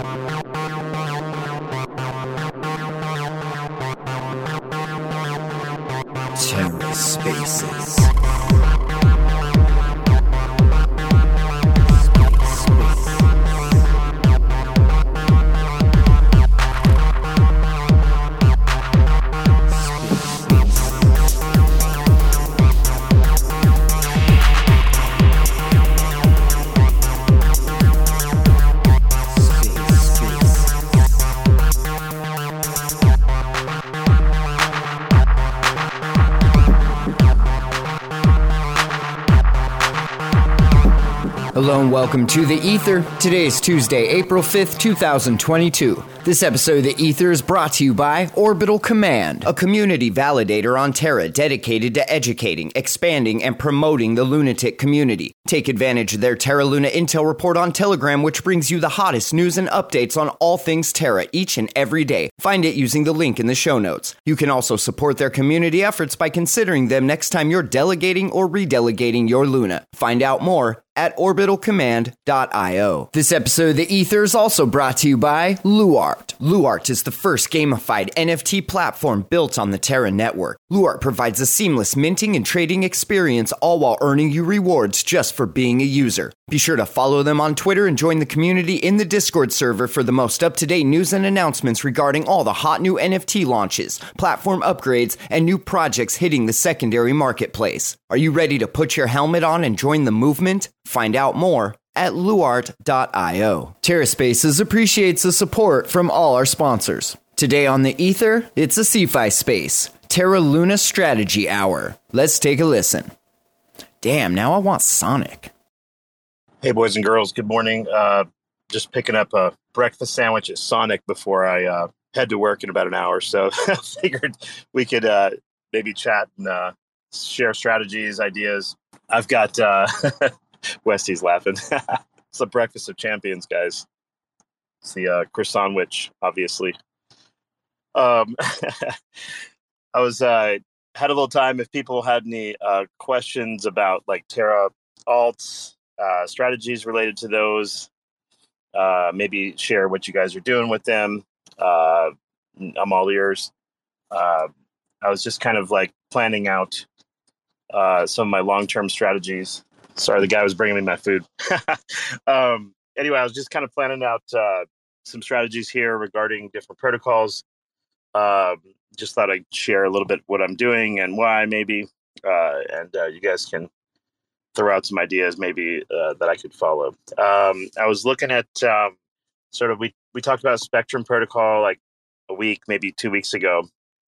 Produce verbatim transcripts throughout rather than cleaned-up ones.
TerraSpaces. Hello and welcome to The Ether. Today is Tuesday, April fifth, two thousand twenty-two. This episode of The Ether is brought to you by Orbital Command, a community validator on Terra dedicated to educating, expanding, and promoting the lunatic community. Take advantage of their Terra Luna Intel report on Telegram, which brings you the hottest news and updates on all things Terra each and every day. Find it using the link in the show notes. You can also support their community efforts by considering them next time you're delegating or redelegating your Luna. Find out more at orbital command dot io. This episode of The Ether is also brought to you by Luart. Luart is the first gamified N F T platform built on the Terra network. Luart provides a seamless minting and trading experience, all while earning you rewards just for being a user. Be sure to follow them on Twitter and join the community in the Discord server for the most up-to-date news and announcements regarding all the hot new N F T launches, platform upgrades, and new projects hitting the secondary marketplace. Are you ready to put your helmet on and join the movement? Find out more at luart dot io. TerraSpaces appreciates the support from all our sponsors. Today on The Ether, it's a CeFi space, Terra Luna Strategy Hour. Let's take a listen. Damn, now I want Sonic. Hey, boys and girls, good morning. Uh, just picking up a breakfast sandwich at Sonic before I uh, head to work in about an hour. So I figured we could uh, maybe chat and uh, share strategies, ideas. I've got... Uh, Westy's laughing. It's the breakfast of champions, guys. It's the uh, croissant witch, obviously. Um, I was uh, had a little time. If people had any uh, questions about like Terra alts, uh, strategies related to those, uh, maybe share what you guys are doing with them. Uh, I'm all ears. Uh, I was just kind of like planning out uh, some of my long-term strategies. Sorry, the guy was bringing me my food. um, anyway, I was just kind of planning out uh, some strategies here regarding different protocols. Uh, just thought I'd share a little bit what I'm doing and why, maybe. Uh, and uh, you guys can throw out some ideas, maybe, uh, that I could follow. Um, I was looking at um, sort of, we, we talked about Spectrum protocol like a week, maybe two weeks ago.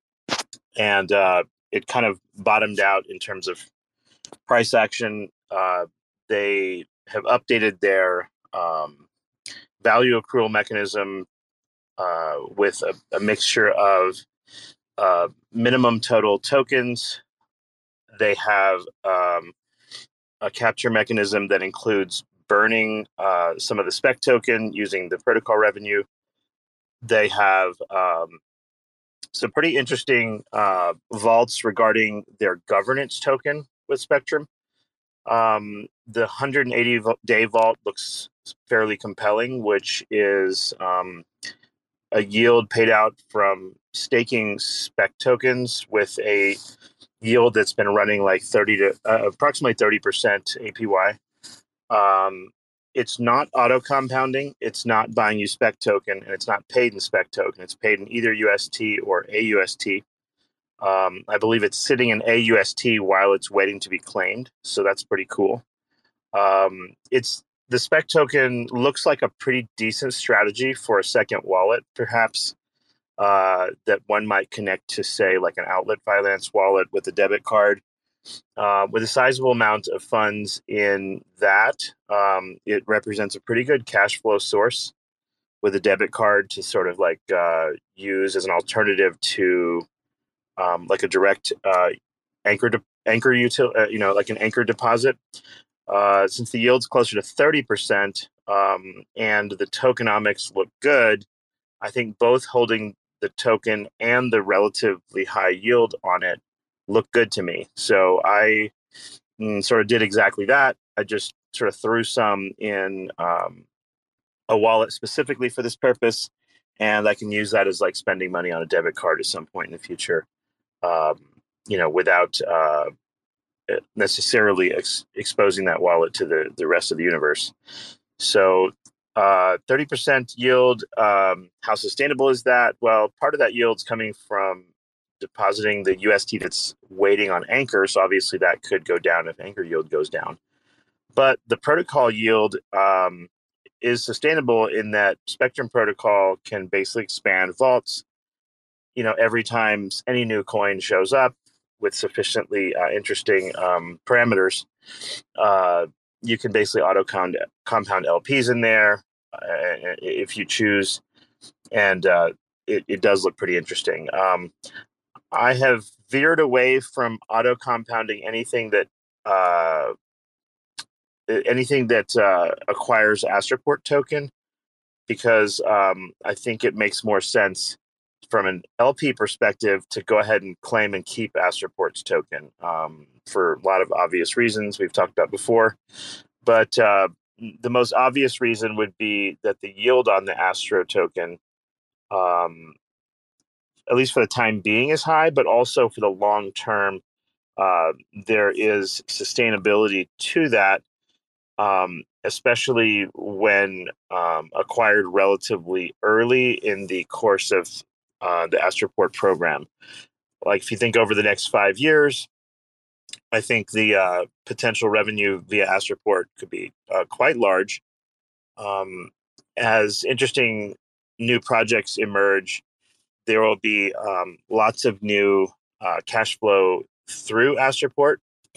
And uh, it kind of bottomed out in terms of price action. Uh, they have updated their um, value accrual mechanism uh, with a, a mixture of uh, minimum total tokens. They have um, a capture mechanism that includes burning uh, some of the spec token using the protocol revenue. They have um, some pretty interesting uh, vaults regarding their governance token with Spectrum. Um, the one hundred eighty day vault looks fairly compelling, which is um, a yield paid out from staking spec tokens with a yield that's been running like thirty to uh, approximately thirty percent A P Y. Um, it's not auto compounding. It's not buying you spec token, and it's not paid in spec token. It's paid in either U S T or A U S T. Um, I believe it's sitting in A U S T while it's waiting to be claimed. So that's pretty cool. Um, it's the spec token looks like a pretty decent strategy for a second wallet, perhaps, uh, that one might connect to, say, like an outlet finance wallet with a debit card. Uh, with a sizable amount of funds in that, um, it represents a pretty good cash flow source with a debit card to sort of like uh, use as an alternative to Um, like a direct uh, anchor de- anchor util- uh, you know, like an anchor deposit. Uh, since the yield's closer to thirty percent um, and the tokenomics look good, I think both holding the token and the relatively high yield on it look good to me. So I mm, sort of did exactly that. I just sort of threw some in um, a wallet specifically for this purpose, and I can use that as like spending money on a debit card at some point in the future. Um, you know, without uh, necessarily ex- exposing that wallet to the the rest of the universe. So, uh, thirty percent yield. Um, how sustainable is that? Well, part of that yield is coming from depositing the U S T that's waiting on Anchor. So obviously that could go down if Anchor yield goes down. But the protocol yield um, is sustainable in that Spectrum Protocol can basically expand vaults, you know, every time any new coin shows up with sufficiently uh, interesting um, parameters. Uh, you can basically auto compound L Ps in there uh, if you choose, and uh, it, it does look pretty interesting. Um, I have veered away from auto compounding anything that uh, anything that uh, acquires Astroport token, because um, I think it makes more sense from an L P perspective to go ahead and claim and keep Astroport's token um, for a lot of obvious reasons we've talked about before. But uh, the most obvious reason would be that the yield on the Astro token, um, at least for the time being, is high, but also for the long term, uh, there is sustainability to that, um, especially when um, acquired relatively early in the course of uh, the Astroport program. Like if you think over the next five years, I think the uh, potential revenue via Astroport could be uh, quite large. Um, as interesting new projects emerge, there will be um, lots of new uh, cash flow through Astroport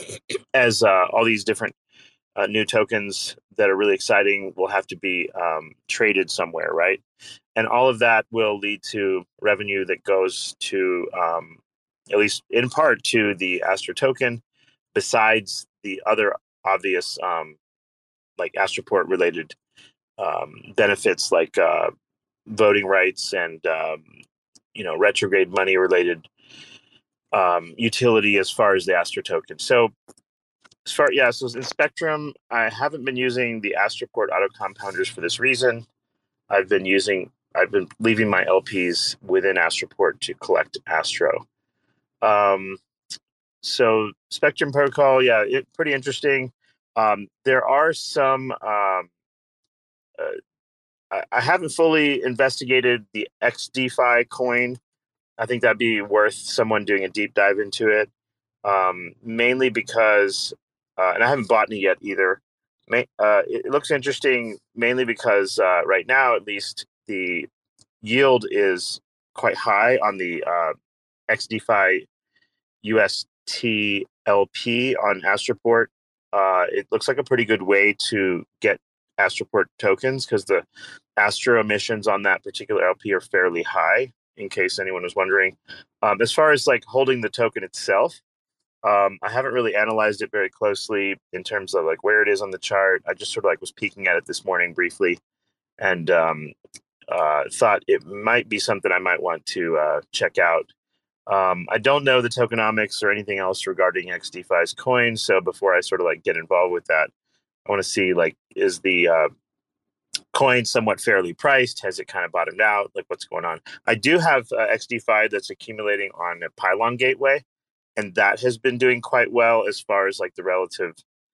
as uh, all these different uh, new tokens that are really exciting will have to be um, traded somewhere, right? And all of that will lead to revenue that goes to, um, at least in part, to the Astro token, besides the other obvious, um, like Astroport related um, benefits, like uh, voting rights and um, you know retrograde money related um, utility as far as the Astro token. So as far yeah, so in Spectrum, I haven't been using the Astroport auto compounders for this reason. I've been using I've been leaving my L Ps within Astroport to collect Astro. Um, so Spectrum Protocol, yeah, it pretty interesting. Um, there are some. Um, uh, I, I haven't fully investigated the X DeFi coin. I think that'd be worth someone doing a deep dive into it. Um, mainly because, uh, and I haven't bought any yet either. May, uh, it, it looks interesting mainly because uh, right now, at least, the yield is quite high on the uh, X DeFi U S T L P on Astroport. Uh, it looks like a pretty good way to get Astroport tokens because the Astro emissions on that particular L P are fairly high, in case anyone was wondering. Um, as far as like holding the token itself, um, I haven't really analyzed it very closely in terms of like where it is on the chart. I just sort of like was peeking at it this morning briefly, and um, uh, thought it might be something I might want to uh, check out. Um, I don't know the tokenomics or anything else regarding X DeFi's coin, so before I sort of like get involved with that, I want to see like is the uh, coin somewhat fairly priced? Has it kind of bottomed out? Like what's going on? I do have uh, X DeFi that's accumulating on a Pylon Gateway, and that has been doing quite well as far as like the relative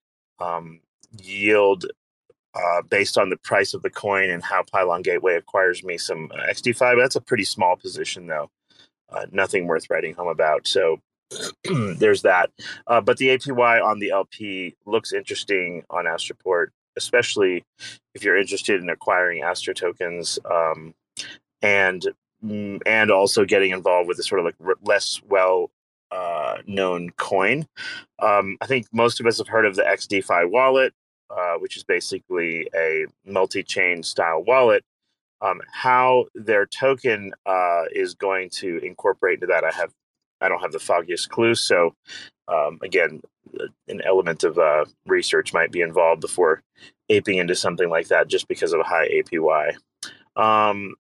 um, yield uh, based on the price of the coin and how Pylon Gateway acquires me some uh, X DeFi. But that's a pretty small position though. Uh, nothing worth writing home about. So there's that. Uh, but the A P Y on the L P looks interesting on Astroport, especially if you're interested in acquiring Astro tokens um, and and also getting involved with the sort of like less well uh, known coin. Um, I think most of us have heard of the X DeFi wallet, uh, which is basically a multi-chain style wallet. Um, how their token uh, is going to incorporate into that, I have, I don't have the foggiest clue. So, um, again, an element of uh, research might be involved before aping into something like that, just because of a high A P Y. Um,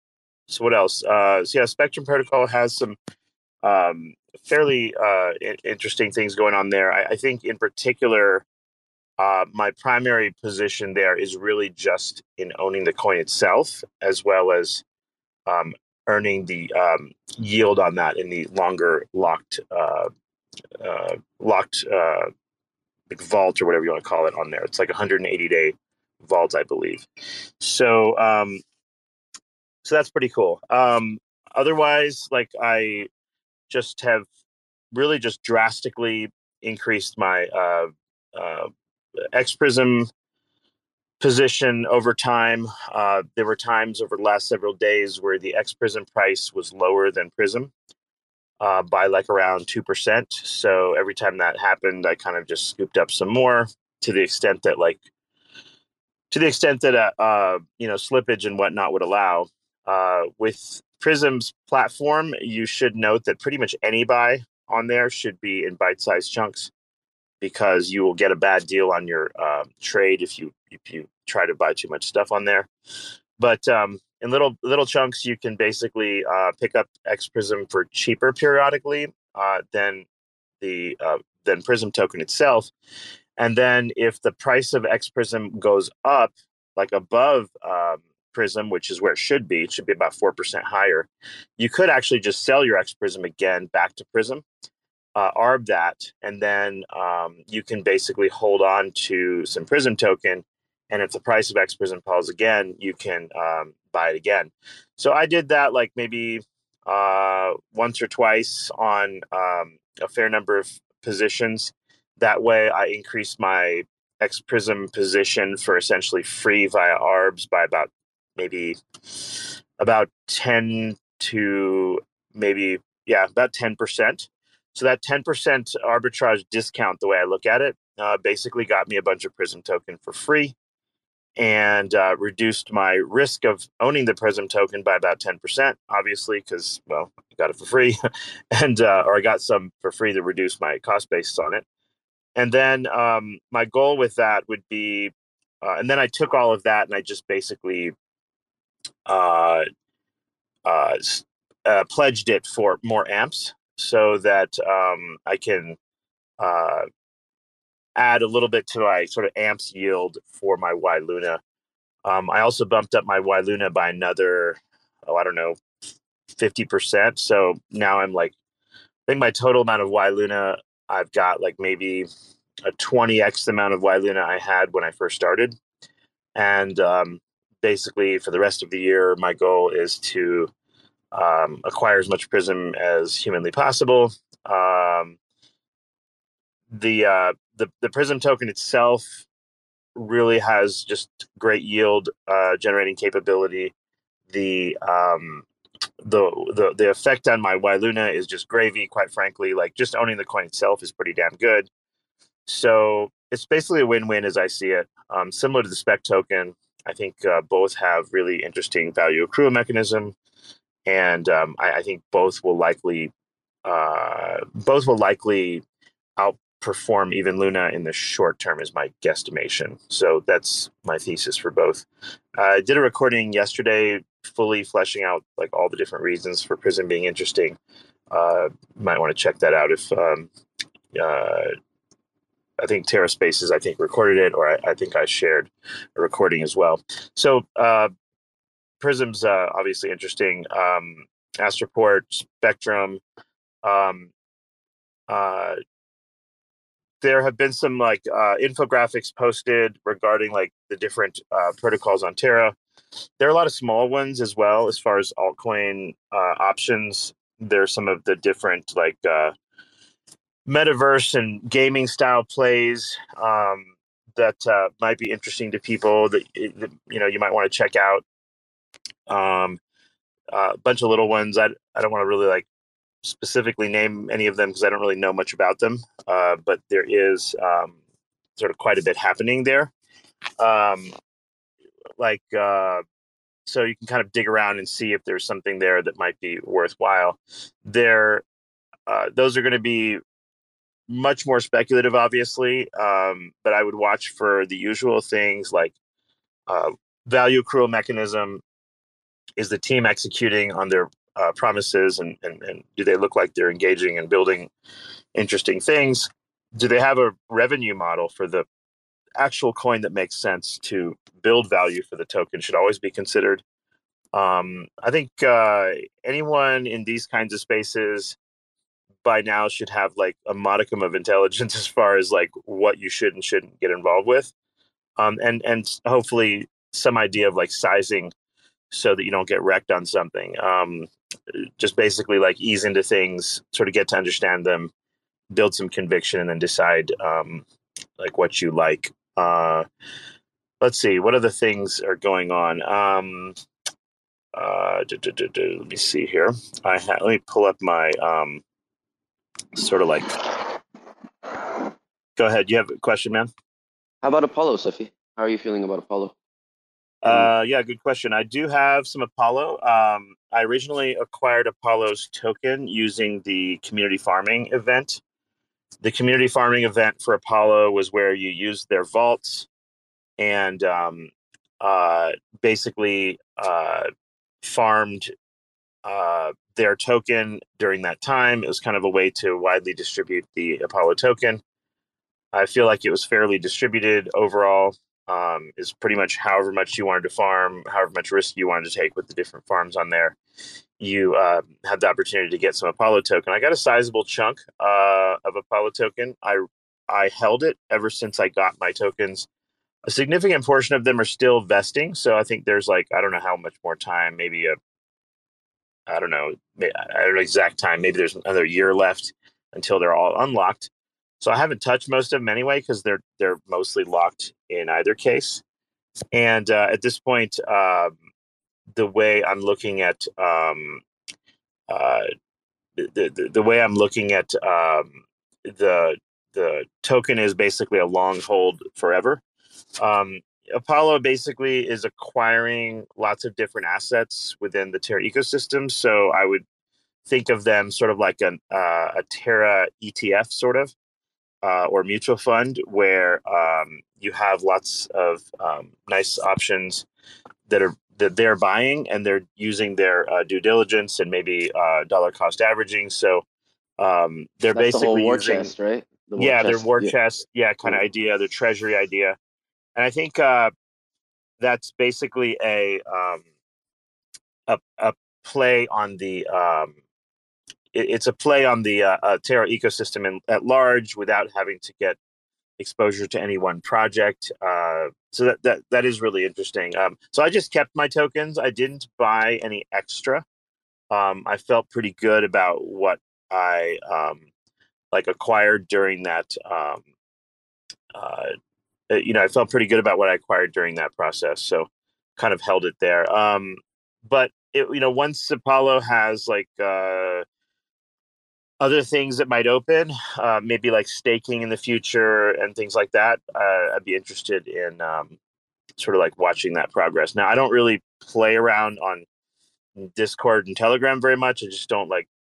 so, what else? Uh, so, yeah, Spectrum Protocol has some um, fairly uh, interesting things going on there. I, I think, in particular, Uh, my primary position there is really just in owning the coin itself, as well as um, earning the um, yield on that in the longer locked uh, uh, locked uh, like vault or whatever you want to call it on there. It's like a one hundred eighty day vault, I believe. So um, so that's pretty cool. Um, otherwise, like I just have really just drastically increased my uh, uh, X Prism position over time. Uh, there were times over the last several days where the X Prism price was lower than Prism uh, by like around two percent. So every time that happened, I kind of just scooped up some more to the extent that like, to the extent that, uh, uh you know, slippage and whatnot would allow. Uh, with Prism's platform, you should note that pretty much any buy on there should be in bite-sized chunks, because you will get a bad deal on your uh, trade if you if you try to buy too much stuff on there. But um, in little little chunks, you can basically uh, pick up X Prism for cheaper periodically uh, than the uh, than Prism token itself. And then if the price of X Prism goes up, like above um, Prism, which is where it should be, it should be about four percent higher, you could actually just sell your X Prism again back to Prism, uh, arb that, and then um, you can basically hold on to some Prism token. And if the price of X Prism falls again, you can um, buy it again. So I did that like maybe uh, once or twice on um, a fair number of positions. That way, I increased my X Prism position for essentially free via arbs by about maybe about ten to maybe, yeah, about ten percent. So that ten percent arbitrage discount, the way I look at it, uh, basically got me a bunch of Prism token for free, and uh, reduced my risk of owning the Prism token by about ten percent, obviously, because, well, I got it for free, and uh, or I got some for free to reduce my cost basis on it. And then um, my goal with that would be, uh, and then I took all of that and I just basically uh, uh, uh, pledged it for more amps, so that um, I can uh, add a little bit to my sort of amps yield for my Y Luna. Um, I also bumped up my Y Luna by another, oh, I don't know, fifty percent. So now I'm like, I think my total amount of Y Luna, I've got like maybe a twenty x the amount of Y Luna I had when I first started. And um, basically for the rest of the year, my goal is to um, acquire as much Prism as humanly possible. Um, the, uh, the, the Prism token itself really has just great yield uh, generating capability. The, um, the the the effect on my Y Luna is just gravy, quite frankly. Like, just owning the coin itself is pretty damn good. So it's basically a win-win as I see it. Um, similar to the spec token, I think uh, both have really interesting value accrual mechanism, and um, I, I think both will likely uh, both will likely outperform even Luna in the short term, is my guesstimation. So that's my thesis for both. Uh, I did a recording yesterday, fully fleshing out like all the different reasons for Prism being interesting. Uh, you might want to check that out if. Um, uh, I think Terra Spaces, I think, recorded it, or I, I think I shared a recording as well. So uh, Prism's uh, obviously interesting. Um, Astroport, Spectrum. Um, uh, there have been some like uh, infographics posted regarding like the different uh, protocols on Terra. There are a lot of small ones as well as far as altcoin uh, options. There's some of the different like uh, metaverse and gaming style plays um, that uh, might be interesting to people that, that you know you might want to check out. Um, uh, a bunch of little ones. I I don't want to really like specifically name any of them because I don't really know much about them. Uh, but there is um, sort of quite a bit happening there. Um, like uh, so you can kind of dig around and see if there's something there that might be worthwhile. There, uh, those are going to be much more speculative, obviously, um, but I would watch for the usual things like uh, value accrual mechanism. Is the team executing on their uh, promises, and, and, and do they look like they're engaging and building interesting things? Do they have a revenue model for the actual coin that makes sense to build value for the token should always be considered. Um, I think uh, anyone in these kinds of spaces by now should have like a modicum of intelligence as far as like what you should and shouldn't get involved with, um, and and hopefully some idea of like sizing so that you don't get wrecked on something. Um, just basically like ease into things, sort of get to understand them, build some conviction, and then decide um, like what you like. Uh, let's see, what other things are going on? Um, uh, do, do, do, do, let me see here. I ha- let me pull up my um, sort of like. Go ahead. You have a question, man? How about Apollo, Sophie? How are you feeling about Apollo? Uh, yeah, good question. I do have some Apollo. Um, I originally acquired Apollo's token using the community farming event. The community farming event for Apollo was where you used their vaults and um, uh, basically uh, farmed uh, their token during that time. It was kind of a way to widely distribute the Apollo token. I feel like it was fairly distributed overall. Um, is pretty much however much you wanted to farm, however much risk you wanted to take with the different farms on there. You uh, had the opportunity to get some Apollo token. I got a sizable chunk uh, of Apollo token. I I held it ever since I got my tokens. A significant portion of them are still vesting, so I think there's like I don't know how much more time, maybe a I don't know, I don't know exact time. Maybe there's another year left until they're all unlocked. So I haven't touched most of them anyway because they're they're mostly locked in either case. And uh, at this point, um, the way I'm looking at um, uh, the, the the way I'm looking at um, the the token is basically a long hold forever. Um, Apollo basically is acquiring lots of different assets within the Terra ecosystem. So I would think of them sort of like an, uh, a Terra E T F, sort of. Uh, or mutual fund where um, you have lots of um, nice options that are that they're buying and they're using their uh, due diligence and maybe uh, dollar cost averaging. So um, they're That's the whole basically war using, chest, right? The war yeah, their chest. war Yeah. chest, yeah, kind of idea, their treasury idea, and I think uh, that's basically a um, a, a play on the. Um, it, it's a play on the uh, uh, Terra ecosystem in, at large without having to get exposure to any one project. Uh, so that, that that is really interesting. Um, so I just kept my tokens. I didn't buy any extra. Um, I felt pretty good about what I um, like acquired during that. Um, uh, you know, I felt pretty good about what I acquired during that process. So kind of held it there. Um, but it, you know, once Apollo has like uh, other things that might open, uh, maybe like staking in the future and things like that, uh, I'd be interested in um, sort of like watching that progress. Now, I don't really play around on Discord and Telegram very much. I just don't like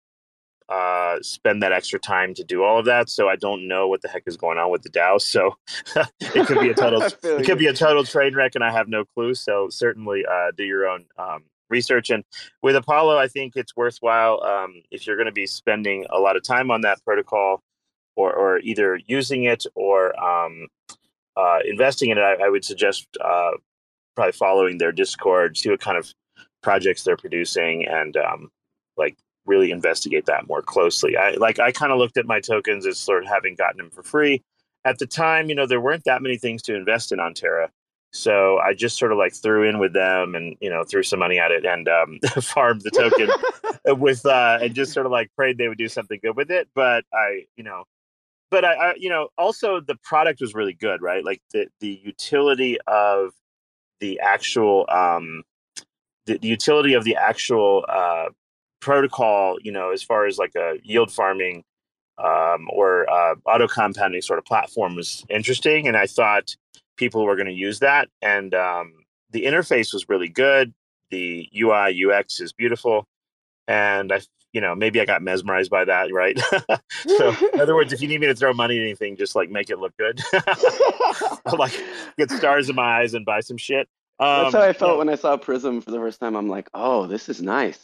uh, spend that extra time to do all of that. So I don't know what the heck is going on with the DAO. So it could be a total, it could you. be a total train wreck, and I have no clue. So certainly uh, do your own um, research. And with Apollo, I think it's worthwhile um, if you're going to be spending a lot of time on that protocol, or, or either using it or um, uh, investing in it. I, I would suggest uh, probably following their Discord, see what kind of projects they're producing, and um, like really investigate that more closely. I like I kind of looked at my tokens as sort of having gotten them for free. At the time, you know, there weren't that many things to invest in on Terra. So I just sort of like threw in with them and, you know, threw some money at it and um, farmed the token with uh, and just sort of like prayed they would do something good with it. But I, you know, but I, I, you know, also the product was really good, right? Like the, the utility of the actual, um, the, the utility of the actual uh, protocol, you know, as far as like a yield farming um, or uh, auto compounding sort of platform was interesting. And I thought people were going to use that. And um, the interface was really good. The U I, U X is beautiful. And I, you know, maybe I got mesmerized by that, right? So, in other words, if you need me to throw money at anything, just like make it look good. Like get stars in my eyes and buy some shit. Um, That's how I felt you know, when I saw Prism for the first time. I'm like, oh, this is nice.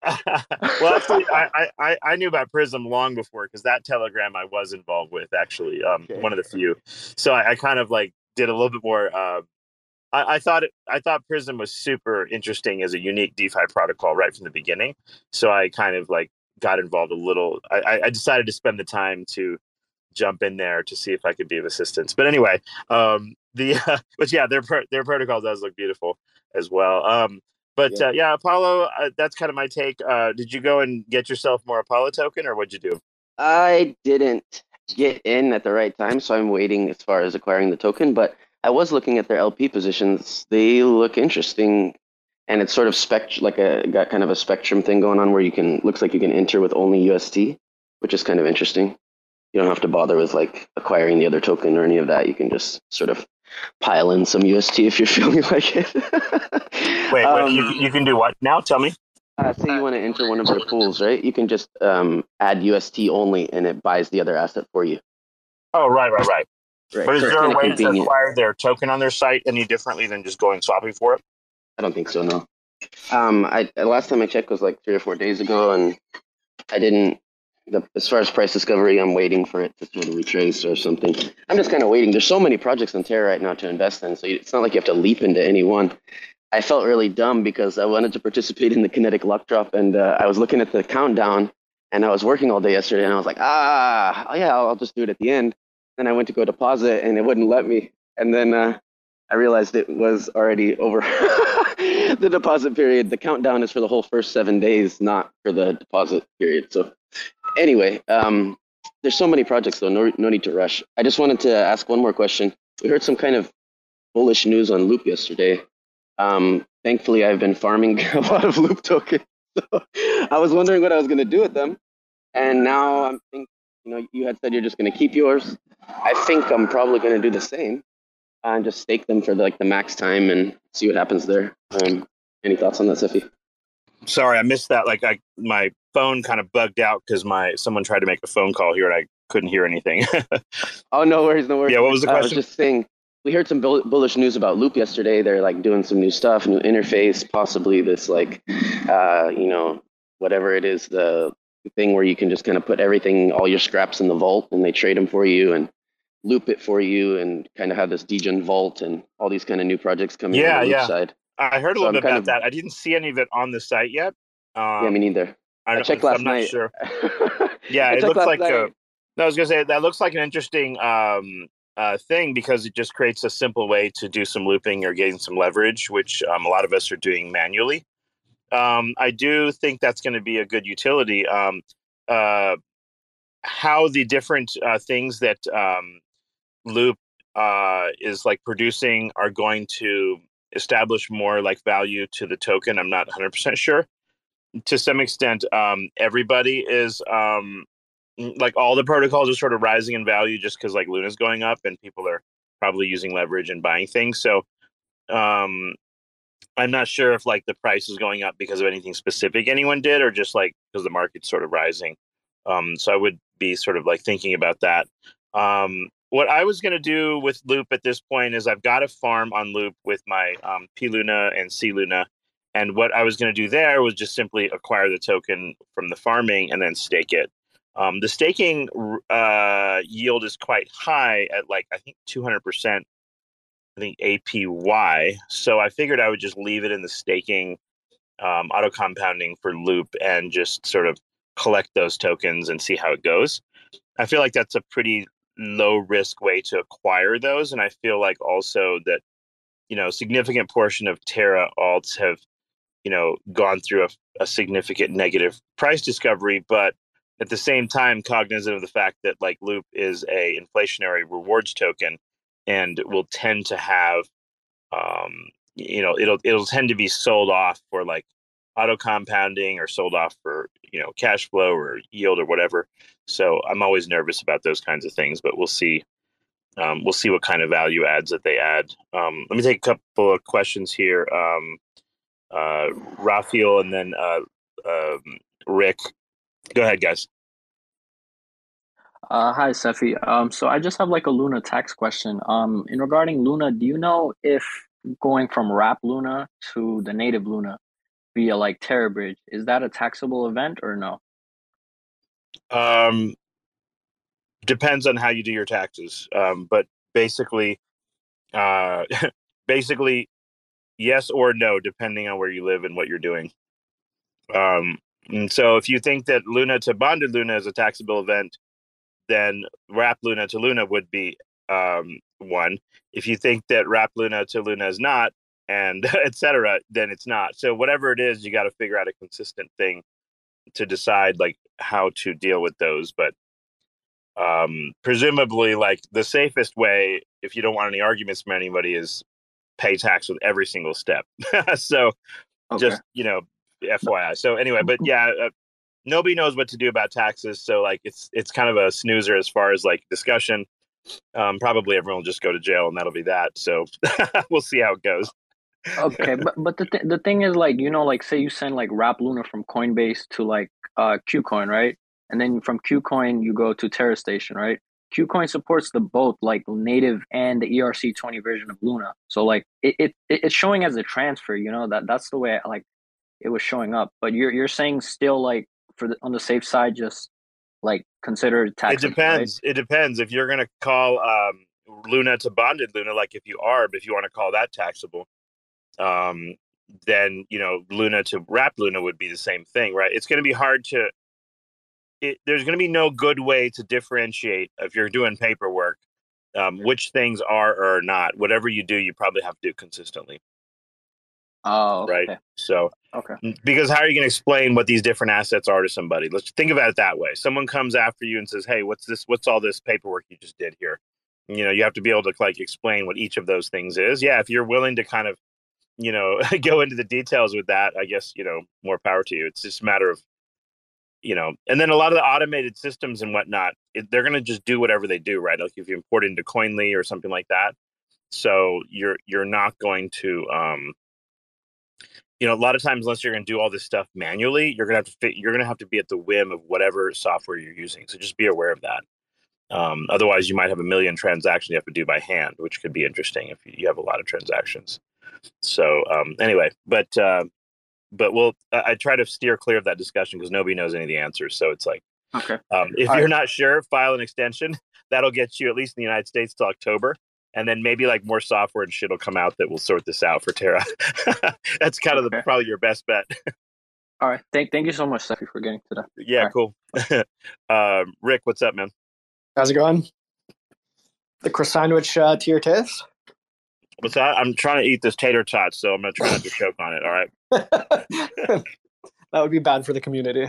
Well, actually, I, I, I knew about Prism long before because that Telegram I was involved with actually, um, Okay. one of the few. So I, I kind of like did a little bit more. Uh, I, I thought it, I thought Prism was super interesting as a unique DeFi protocol right from the beginning. So I kind of like got involved a little. I, I decided to spend the time to jump in there to see if I could be of assistance. But anyway, um, the uh, but yeah, their their protocol does look beautiful as well. Um, but Yeah. uh, yeah, Apollo, uh, that's kind of my take. Uh, did you go and get yourself more Apollo token, or what'd you do? I didn't get in at the right time, so I'm waiting as far as acquiring the token, but I was looking at their L P positions. They look interesting, and it's sort of spect like a got kind of a spectrum thing going on where you can looks like you can enter with only U S T, which is kind of interesting. You don't have to bother with like acquiring the other token or any of that. You can just sort of pile in some U S T if you're feeling like it. Wait, wait, you um, you can do what now? Tell me. uh, say you want to enter one of their pools, right? You can just um, add U S T only, and it buys the other asset for you. Oh, right, right, right. Right. But is So it's there a kind of way to convenient. acquire their token on their site any differently than just going swapping for it? I don't think so. No. Um, I the last time I checked was like three or four days ago, and I didn't. The, as far as price discovery, I'm waiting for it to sort of retrace or something. I'm just kind of waiting. There's so many projects on Terra right now to invest in, so it's not like you have to leap into any one. I felt really dumb because I wanted to participate in the kinetic luck drop, and uh, I was looking at the countdown, and I was working all day yesterday, and I was like, ah, oh, yeah, I'll, I'll just do it at the end. Then I went to go deposit, and it wouldn't let me. And then uh, I realized it was already over the deposit period. The countdown is for the whole first seven days, not for the deposit period. So anyway, um, there's so many projects though. No, no need to rush. I just wanted to ask one more question. We heard some kind of bullish news on Loop yesterday. Um, thankfully, I've been farming a lot of Loop tokens. So I was wondering what I was going to do with them, and now I'm thinking. You know, you had said you're just going to keep yours. I think I'm probably going to do the same and just stake them for the, like the max time and see what happens there. Um, any thoughts on that, Sefi? Sorry, I missed that. Like, I my phone kind of bugged out because my someone tried to make a phone call here and I couldn't hear anything. Oh, no worries, no worries. Yeah, what was the Uh, I was question? just saying, we heard some bull- bullish news about Loop yesterday. They're like doing some new stuff, new interface, possibly this like, uh, you know, whatever it is, the thing where you can just kind of put everything, all your scraps in the vault, and they trade them for you and loop it for you, and kind of have this degen vault and all these kind of new projects coming on the Yeah, Loop yeah. side. I heard a So little I'm bit kind about of, that. I didn't see any of it on the site yet. yeah, me Um, neither. I I don't, checked I'm last not night. sure. Yeah, I it checked looks last like a, night. no, I was gonna say that looks like an interesting um, uh, thing because it just creates a simple way to do some looping or getting some leverage, which um, a lot of us are doing manually. Um, I do think that's going to be a good utility. Um, uh, how the different uh, things that um, Loop uh, is like producing are going to establish more like value to the token, I'm not one hundred percent sure. To some extent, um, everybody is um, like all the protocols are sort of rising in value just because like Luna's going up and people are probably using leverage and buying things. So um, I'm not sure if like the price is going up because of anything specific anyone did or just like because the market's sort of rising. Um, so I would be sort of like thinking about that. Um, what I was going to do with Loop at this point is I've got a farm on Loop with my um, P Luna and C Luna. And what I was going to do there was just simply acquire the token from the farming and then stake it. Um, the staking uh, yield is quite high at like, I think two hundred percent. I think A P Y. So I figured I would just leave it in the staking um, auto compounding for Loop and just sort of collect those tokens and see how it goes. I feel like that's a pretty low risk way to acquire those. And I feel like also that, you know, a significant portion of Terra alts have, you know, gone through a, a significant negative price discovery, but at the same time, cognizant of the fact that like Loop is a inflationary rewards token and will tend to have um, you know, it'll it'll tend to be sold off for like auto compounding or sold off for, you know, cash flow or yield or whatever. So I'm always nervous about those kinds of things, but we'll see. Um, we'll see what kind of value adds that they add. Um, let me take a couple of questions here. Um, uh, Raphael and then uh, um, Rick. Go ahead, guys. Uh, hi, Sefi. Um, so I just have like a Luna tax question. Um, in regarding Luna, do you know if going from Wrap Luna to the native Luna, via like TerraBridge. Is that a taxable event or no? Um, depends on how you do your taxes. Um, but basically, uh, basically, yes or no, depending on where you live and what you're doing. Um, and so if you think that Luna to bonded Luna is a taxable event, then wrap Luna to Luna would be um, one. If you think that wrap Luna to Luna is not, and et cetera, then it's not. So whatever it is, you got to figure out a consistent thing to decide like how to deal with those. But um, presumably, like the safest way, if you don't want any arguments from anybody, is pay tax with every single step. So Okay. just, you know, F Y I. So anyway, but yeah, uh, nobody knows what to do about taxes. So like it's it's kind of a snoozer as far as like discussion. Um, probably everyone will just go to jail and that'll be that. So we'll see how it goes. Okay, but but the th- the thing is like you know like say you send like Wrap Luna from Coinbase to like uh Qcoin, right? And then from Qcoin you go to TerraStation, right? Qcoin supports the both like native and the E R C twenty version of Luna. So like it, it it's showing as a transfer, you know, that that's the way I, like it was showing up. But you're you're saying still like for the on the safe side, just like consider it It taxable, right? depends. It depends if you're going to call um, Luna to bonded Luna, like if you are, but if you want to call that taxable, um, then you know Luna to wrap Luna would be the same thing, right? It's going to be hard to. It, there's going to be no good way to differentiate if you're doing paperwork, um, which things are or are not. Whatever you do, you probably have to do consistently, Oh, right? okay. So, Okay. because how are you going to explain what these different assets are to somebody? Let's think about it that way. Someone comes after you and says, "Hey, what's this? What's all this paperwork you just did here?" You know, you have to be able to like explain what each of those things is. Yeah, if you're willing to kind of, you know, go into the details with that, I guess, you know, more power to you. It's just a matter of, you know, and then a lot of the automated systems and whatnot, it, they're going to just do whatever they do, right? Like if you import into Coinly or something like that. So you're you're not going to, um, you know, a lot of times, unless you're going to do all this stuff manually, you're going to have to fit, you're going to have to be at the whim of whatever software you're using. So just be aware of that. Um, otherwise, you might have a million transactions you have to do by hand, which could be interesting if you have a lot of transactions. So um, anyway, but uh, but we'll I, I try to steer clear of that discussion because nobody knows any of the answers. So it's like, Okay. um, if All you're right. not sure, file an extension. That'll get you at least in the United States till October. And then maybe like more software and shit will come out that will sort this out for Terra. That's kind of the, Okay. probably your best bet. All right. Thank thank you so much, Steffi, for getting to that. Yeah, All right. cool. um, Rick, what's up, man? How's it going? The croissant sandwich uh, to your taste? What's that? I'm trying to eat this tater tot, so I'm going to try not to choke on it. All right. That would be bad for the community.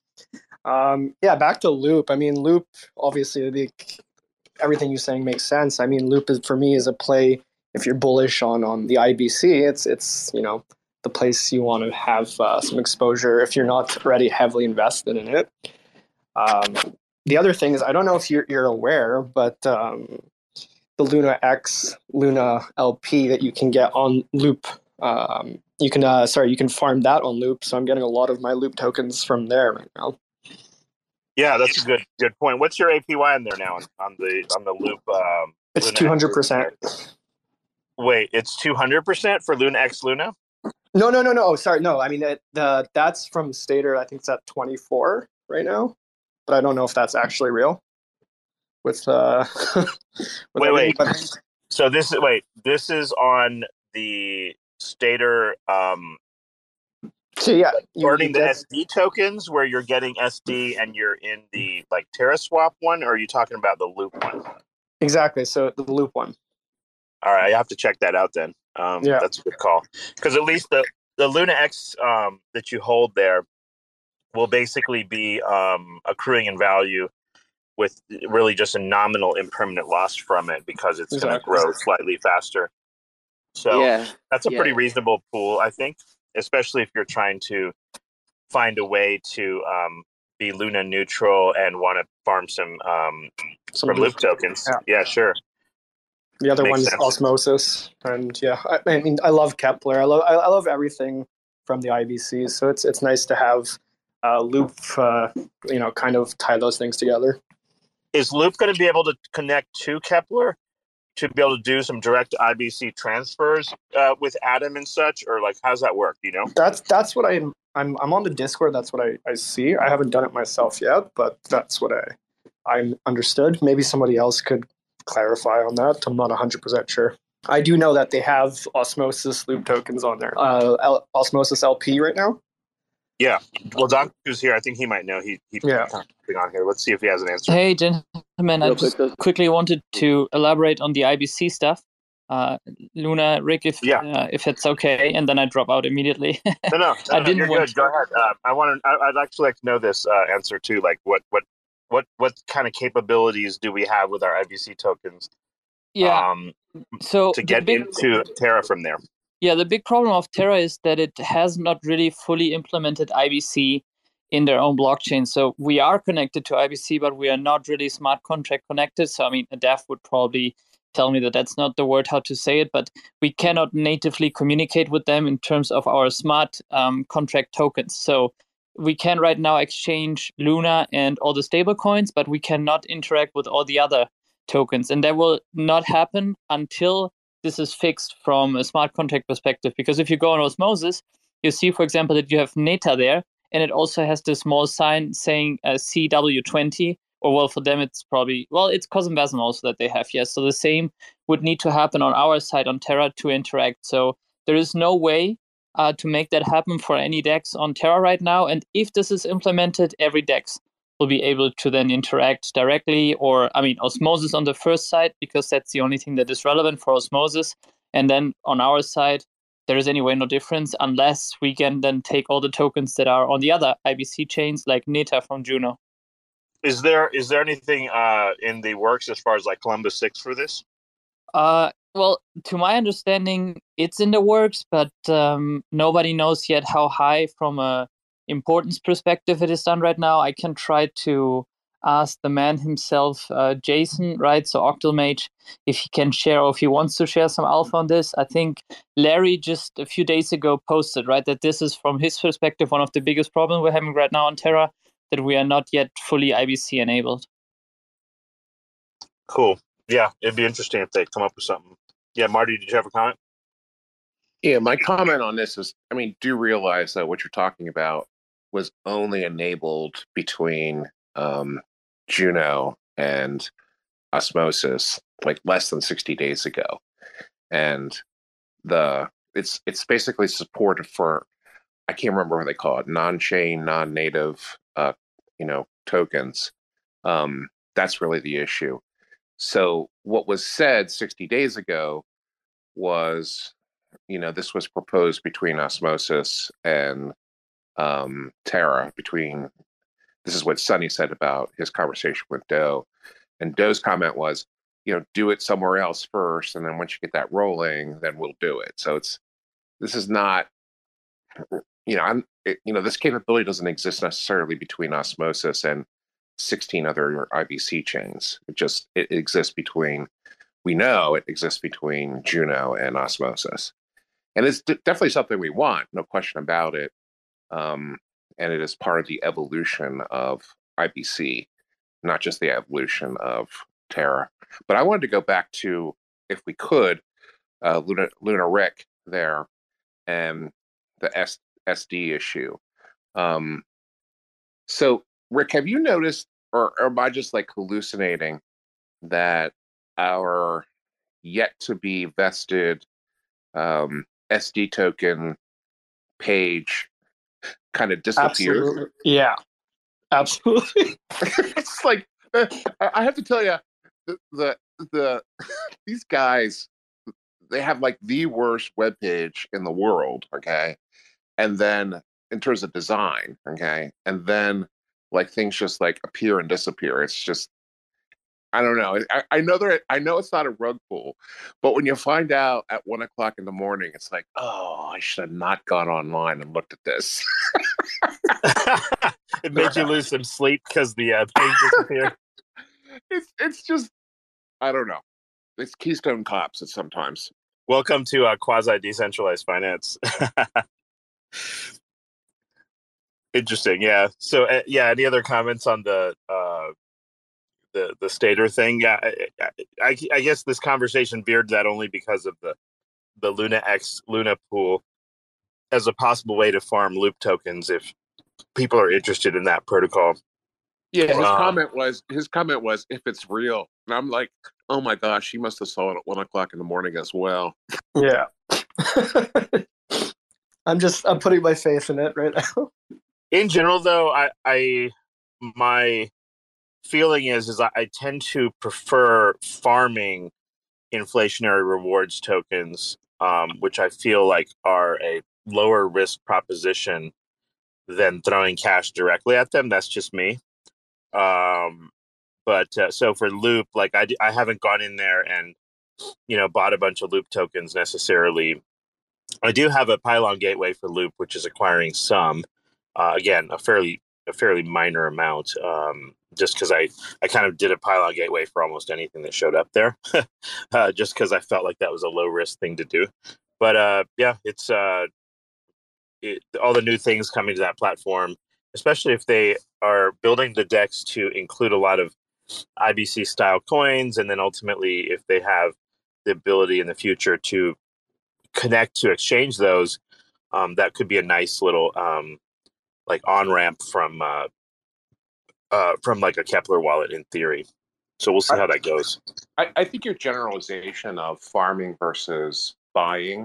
Um, yeah, back to Loop. I mean, Loop, obviously, the, everything you're saying makes sense. I mean, Loop is for me is a play. If you're bullish on on the I B C, it's it's you know the place you want to have uh, some exposure if you're not already heavily invested in it. Um, the other thing is, I don't know if you're you're aware, but um, the Luna X, Luna L P that you can get on Loop. Um, you can uh, sorry, you can farm that on Loop. So I'm getting a lot of my Loop tokens from there right now. Yeah, that's a good good point. What's your A P Y in there now on, on the on the Loop? Um, It's two hundred percent. Wait, it's two hundred percent for Luna X Luna? No, no, no, no. Oh, sorry, no. I mean, it, the that's from Stater. I think it's at twenty-four right now, but I don't know if that's actually real. With uh, with wait, wait. but... So this is wait. This is on the Stater. Um, so yeah, you, earning you the get... S D tokens where you're getting S D and you're in the like TerraSwap one, or are you talking about the Loop one? Exactly. So the Loop one. All right, I have to check that out then. Um, Yeah, that's a good call because at least the the Luna X um, that you hold there will basically be um, accruing in value with really just a nominal impermanent loss from it because it's exactly. going to grow slightly faster. So Yeah, that's a yeah. pretty reasonable pool, I think, especially if you're trying to find a way to um, be Luna neutral and want to farm some um, Some from Loop. Loop tokens. Yeah. Yeah, sure. The other Makes one is sense. Osmosis, and yeah, I, I mean, I love Kepler. I love I, I love everything from the I B C. So it's it's nice to have uh, Loop, uh, you know, kind of tie those things together. Is Loop going to be able to connect to Kepler to be able to do some direct I B C transfers uh, with Atom and such, or like how's that work? You know, That's that's what I'm I'm I'm on the Discord. That's what I, I see. I haven't done it myself yet, but that's what I I understood. Maybe somebody else could clarify on that. I'm not one hundred percent sure. I do know that they have Osmosis Loop tokens on there. Uh, L- Osmosis L P right now. Yeah. Well, Doctor's here. I think he might know. He he Yeah. on here. Let's see if he has an answer. Hey, gentlemen, I Real just quick, though. quickly wanted to elaborate on the I B C stuff. Uh, Luna, Rick, if Yeah. uh, if it's okay, and then I drop out immediately. No, no, no, I no didn't you're want good. Go ahead. Uh, I want to. I'd actually like to know this uh, answer too. Like, what, what, what, what kind of capabilities do we have with our I B C tokens? Yeah. Um, So to the get big, into Terra from there. yeah, the big problem of Terra is that it has not really fully implemented I B C in their own blockchain. So we are connected to I B C, but we are not really smart contract connected. So I mean, a dev would probably tell me that that's not the word how to say it, but we cannot natively communicate with them in terms of our smart um, contract tokens. So we can right now exchange Luna and all the stable coins, but we cannot interact with all the other tokens. And that will not happen until this is fixed from a smart contract perspective. Because if you go on Osmosis, you see, for example, that you have Neta there, and it also has this small sign saying uh, C W twenty. Or well, for them, it's probably, well, it's CosmVasm also that they have, yes. So the same would need to happen on our side on Terra to interact. So there is no way uh, to make that happen for any DEX on Terra right now. And if this is implemented, every DEX will be able to then interact directly, or, I mean, Osmosis on the first side, because that's the only thing that is relevant for Osmosis. And then on our side, there is anyway no difference unless we can then take all the tokens that are on the other I B C chains, like Neta from Juno. Is there is there anything uh, in the works as far as like Columbus six for this? Uh, well, to my understanding, it's in the works, but um, nobody knows yet how high from a importance perspective it is done right now. I can try to ask the man himself, uh, Jason, right? So Octalmage, if he can share or if he wants to share some alpha on this. I think Larry just a few days ago posted, right, that this is from his perspective one of the biggest problems we're having right now on Terra, that we are not yet fully I B C enabled. Cool. Yeah, it'd be interesting if they come up with something. Yeah, Marty, did you have a comment? Yeah, my comment on this is, I mean, do realize that what you're talking about was only enabled between um, Juno and Osmosis like less than sixty days ago. And the it's it's basically supported for, I can't remember what they call it, non-chain, non-native, uh, you know, tokens. Um, that's really the issue. So what was said sixty days ago was, you know, this was proposed between Osmosis and um, Terra. Between this is what Sonny said about his conversation with Doe, and Doe's comment was, you know, do it somewhere else first, and then once you get that rolling, then we'll do it. So it's this is not. You know, I'm. It, you know, this capability doesn't exist necessarily between Osmosis and sixteen other I B C chains. It just it exists between. We know it exists between Juno and Osmosis, and it's d- definitely something we want, no question about it. Um, and it is part of the evolution of I B C, not just the evolution of Terra. But I wanted to go back to, if we could, uh, Luna, Luna Rick there, and the S. S D issue. Um, so, Rick, have you noticed, or, or am I just like hallucinating, that our yet to be vested um, S D token page kind of disappeared? Absolutely. Yeah. Absolutely. It's like, I have to tell you, the, the the these guys, they have like the worst webpage in the world. Okay. And then in terms of design, okay, and then like things just like appear and disappear. It's just, I don't know. I, I know that I know it's not a rug pull, but when you find out at one o'clock in the morning, it's like, oh, I should have not gone online and looked at this. It made you lose some sleep because the uh, page disappeared. It's it's just, I don't know. It's Keystone Cops. It's sometimes. Welcome to uh, quasi decentralized finance. Interesting, yeah. So, uh, yeah. Any other comments on the uh, the the stator thing. Yeah, I, I, I guess this conversation veered that only because of the the Luna X Luna pool as a possible way to farm loop tokens if people are interested in that protocol. Yeah, his Um, comment was his comment was if it's real, and I'm like, oh my gosh, he must have saw it at one o'clock in the morning as well. Yeah. I'm just I'm putting my faith in it right now. In general, though, I, I my feeling is is I, I tend to prefer farming inflationary rewards tokens, um, which I feel like are a lower risk proposition than throwing cash directly at them. That's just me. Um, but uh, so for Loop, like I, I haven't gone in there and you know bought a bunch of Loop tokens necessarily. I do have a Pylon gateway for Loop, which is acquiring some. Uh, again, a fairly a fairly minor amount, um, just because I, I kind of did a Pylon gateway for almost anything that showed up there, uh, just because I felt like that was a low risk thing to do. But uh, yeah, it's uh, it, all the new things coming to that platform, especially if they are building the decks to include a lot of I B C style coins, and then ultimately if they have the ability in the future to connect to exchange those, um, that could be a nice little um, like on ramp from uh, uh, from like a Kepler wallet in theory. So we'll see how that goes. I, I think your generalization of farming versus buying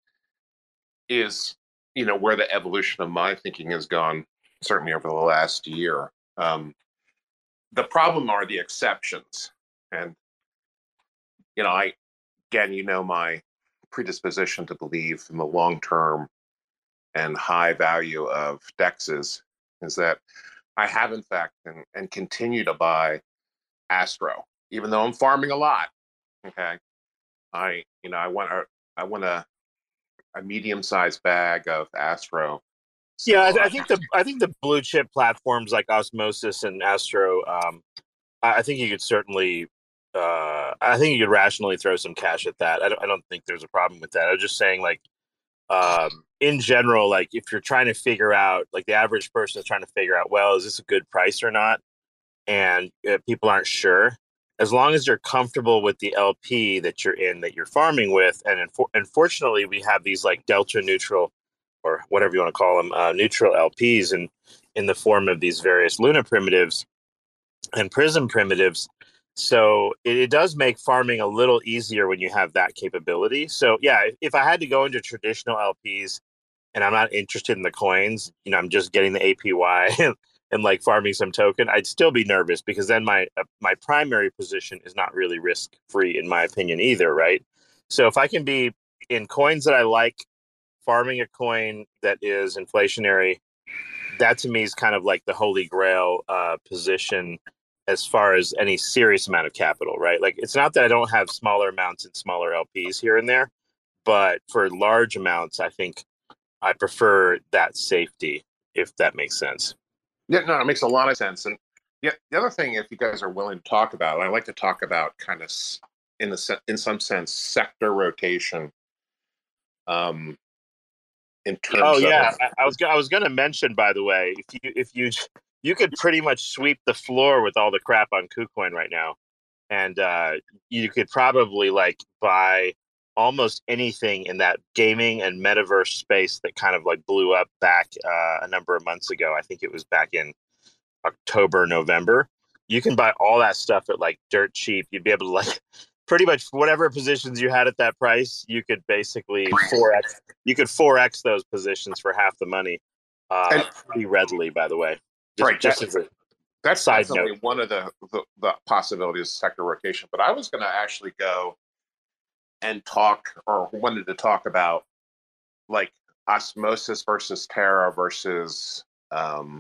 is, you know, where the evolution of my thinking has gone, certainly over the last year. Um, the problem are the exceptions. And, you know, I, again, you know, my predisposition to believe in the long term and high value of dexes is that I have, in fact, and, and continue to buy Astro, even though I'm farming a lot. Okay. I, you know, I want a, I want a, a medium-sized bag of Astro. So, Yeah, I, th- I think the I think the blue chip platforms like Osmosis and Astro, um, I, I think you could certainly, uh, I think you could rationally throw some cash at that. I don't, I don't think there's a problem with that. I was just saying, like, um, in general, like if you're trying to figure out, like the average person is trying to figure out, well, is this a good price or not? And uh, people aren't sure. As long as you're comfortable with the L P that you're in, that you're farming with, and infor- unfortunately, we have these like delta neutral, or whatever you want to call them, uh, neutral L Ps, in in the form of these various Luna primitives and Prism primitives. So it, it does make farming a little easier when you have that capability. So yeah, if, if I had to go into traditional L Ps and I'm not interested in the coins, you know, I'm just getting the A P Y and, and like farming some token, I'd still be nervous because then my uh, my primary position is not really risk free in my opinion either, right? So if I can be in coins that I like, farming a coin that is inflationary, that to me is kind of like the holy grail uh, position as far as any serious amount of capital, right? Like it's not that I don't have smaller amounts and smaller L Ps here and there, but for large amounts, I think I prefer that safety, if that makes sense. yeah, no, it makes a lot of sense. And yeah, the other thing, if you guys are willing to talk about, I like to talk about kind of in the se- in some sense sector rotation. Um, in terms Oh of yeah, I, I was I was going to mention, by the way, if you if you you could pretty much sweep the floor with all the crap on KuCoin right now, and uh, you could probably like buy almost anything in that gaming and metaverse space that kind of like blew up back uh, a number of months ago. I think it was back in October, November. You can buy all that stuff at like dirt cheap. You'd be able to like pretty much whatever positions you had at that price, you could basically four x. You could four x those positions for half the money, uh, And- pretty readily. By the way, just, Right, just that- as a that's side definitely note. one of the, the the possibilities of sector rotation. But I was going to actually go and talk, or wanted to talk about, like Osmosis versus Terra versus, um,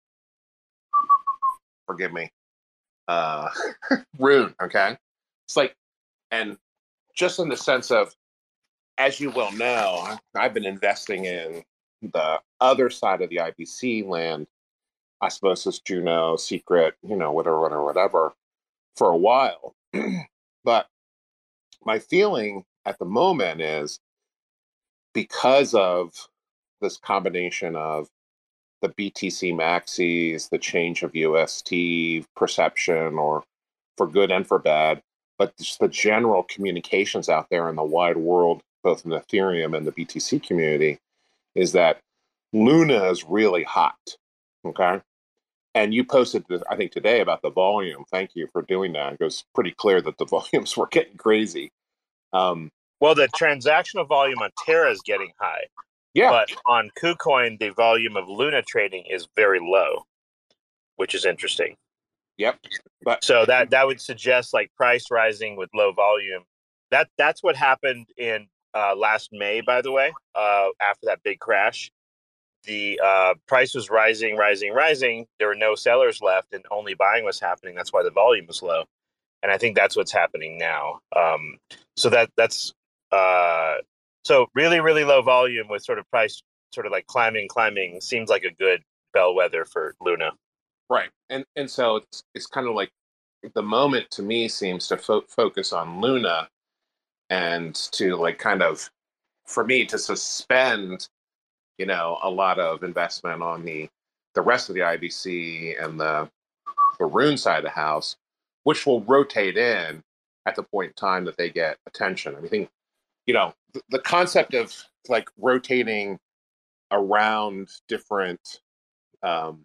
forgive me, uh, Rune. Okay, it's like, and just in the sense of, as you well know, I've been investing in the other side of the I B C land, Osmosis, Juno, Secret, you know, whatever, whatever, whatever, for a while. But my feeling at the moment is, because of this combination of the B T C maxis, the change of U S T perception, or for good and for bad. But just the general communications out there in the wide world, both in Ethereum and the B T C community, is that Luna is really hot. Okay. And you posted this, I think, today about the volume. Thank you for doing that. It was pretty clear that the volumes were getting crazy. Um, well, the transactional volume on Terra is getting high. Yeah. But on KuCoin, the volume of Luna trading is very low, which is interesting. Yep. But so that, that would suggest like price rising with low volume. That that's what happened in uh, last May, by the way, uh, after that big crash. The uh, price was rising, rising, rising. There were no sellers left, and only buying was happening. That's why the volume was low, and I think that's what's happening now. Um, so that that's uh, so really, really low volume with sort of price, sort of like climbing, climbing. Seems like a good bellwether for Luna, right? And and so it's it's kind of like the moment to me seems to fo- focus on Luna, and to like kind of for me to suspend, you know, a lot of investment on the the rest of the I B C and the the Rune side of the house, which will rotate in at the point in time that they get attention. I mean, you know, the, the concept of like rotating around different um,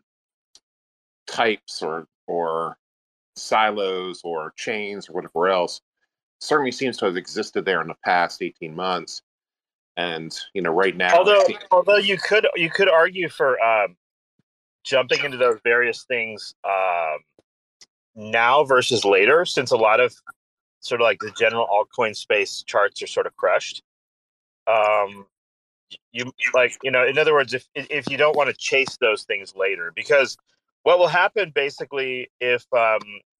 types or or silos or chains or whatever else certainly seems to have existed there in the past eighteen months. And you know, right now, although although you could you could argue for um, jumping into those various things um, now versus later, since a lot of sort of like the general altcoin space charts are sort of crushed. Um, you like you know, in other words, if if you don't want to chase those things later, because what will happen basically if um,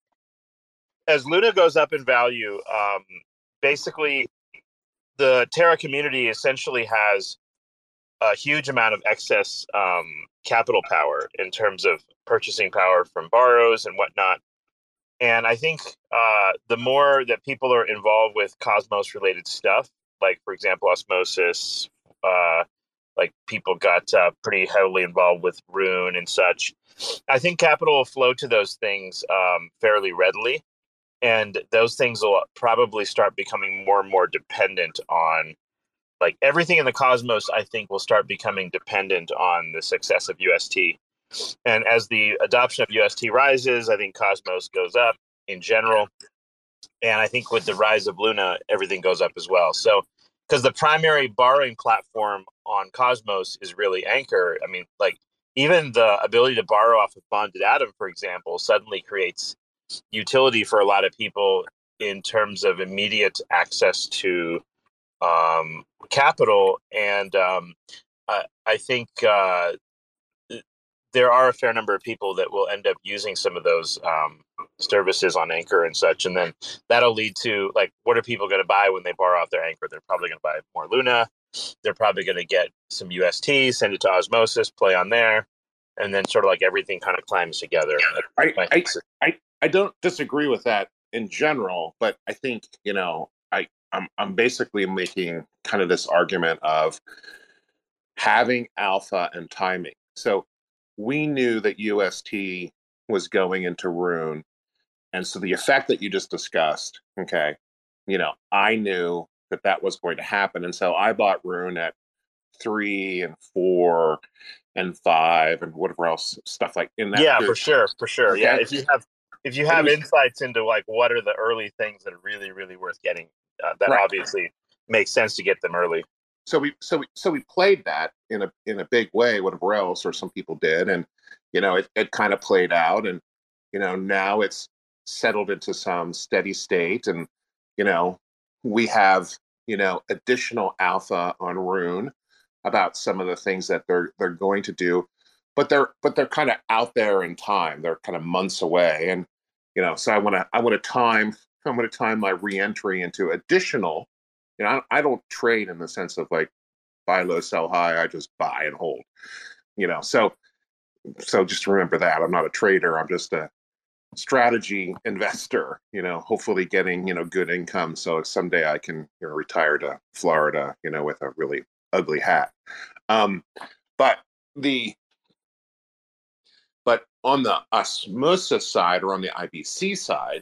as Luna goes up in value, um, basically the Terra community essentially has a huge amount of excess um, capital power in terms of purchasing power from borrows and whatnot. And I think uh, the more that people are involved with Cosmos related stuff, like, for example, Osmosis, uh, like people got uh, pretty heavily involved with Rune and such, I think capital will flow to those things um, fairly readily. And those things will probably start becoming more and more dependent on, like, everything in the Cosmos, I think, will start becoming dependent on the success of U S T. And as the adoption of U S T rises, I think Cosmos goes up in general. And I think with the rise of Luna, everything goes up as well. So, because the primary borrowing platform on Cosmos is really Anchor. I mean, like, even the ability to borrow off of Bonded Atom, for example, suddenly creates utility for a lot of people in terms of immediate access to um, capital. And um, I, I think uh, there are a fair number of people that will end up using some of those um, services on Anchor and such. And then that'll lead to, like, what are people going to buy when they borrow off their Anchor? They're probably going to buy more Luna. They're probably going to get some U S T, send it to Osmosis, play on there. And then sort of like everything kind of climbs together. I, I, I, I don't disagree with that in general, but I think, you know, I, I'm, I'm basically making kind of this argument of having alpha and timing. So we knew that U S T was going into Rune. And so the effect that you just discussed, okay, you know, I knew that that was going to happen. And so I bought Rune at three and four and five and whatever else stuff like in that. Yeah, period. for sure. For sure. Okay. Yeah. If you have, if you have insights into like what are the early things that are really, really worth getting, uh, that right. obviously makes sense to get them early. So we, so we, so we played that in a, in a big way, whatever else, or some people did. And, you know, it, it kind of played out, and, you know, now it's settled into some steady state. And, you know, we have, you know, additional alpha on Rune about some of the things that they're, they're going to do, but they're, but they're kind of out there in time. They're kind of months away. And, you know, so I want to, I want to time, I want to time my reentry into additional. You know, I, I don't trade in the sense of like buy low, sell high. I just buy and hold, you know, so, so just remember that I'm not a trader. I'm just a strategy investor, you know, hopefully getting, you know, good income. So someday I can, you know, retire to Florida, you know, with a really ugly hat. Um, but the, but on the Osmosis side or on the I B C side,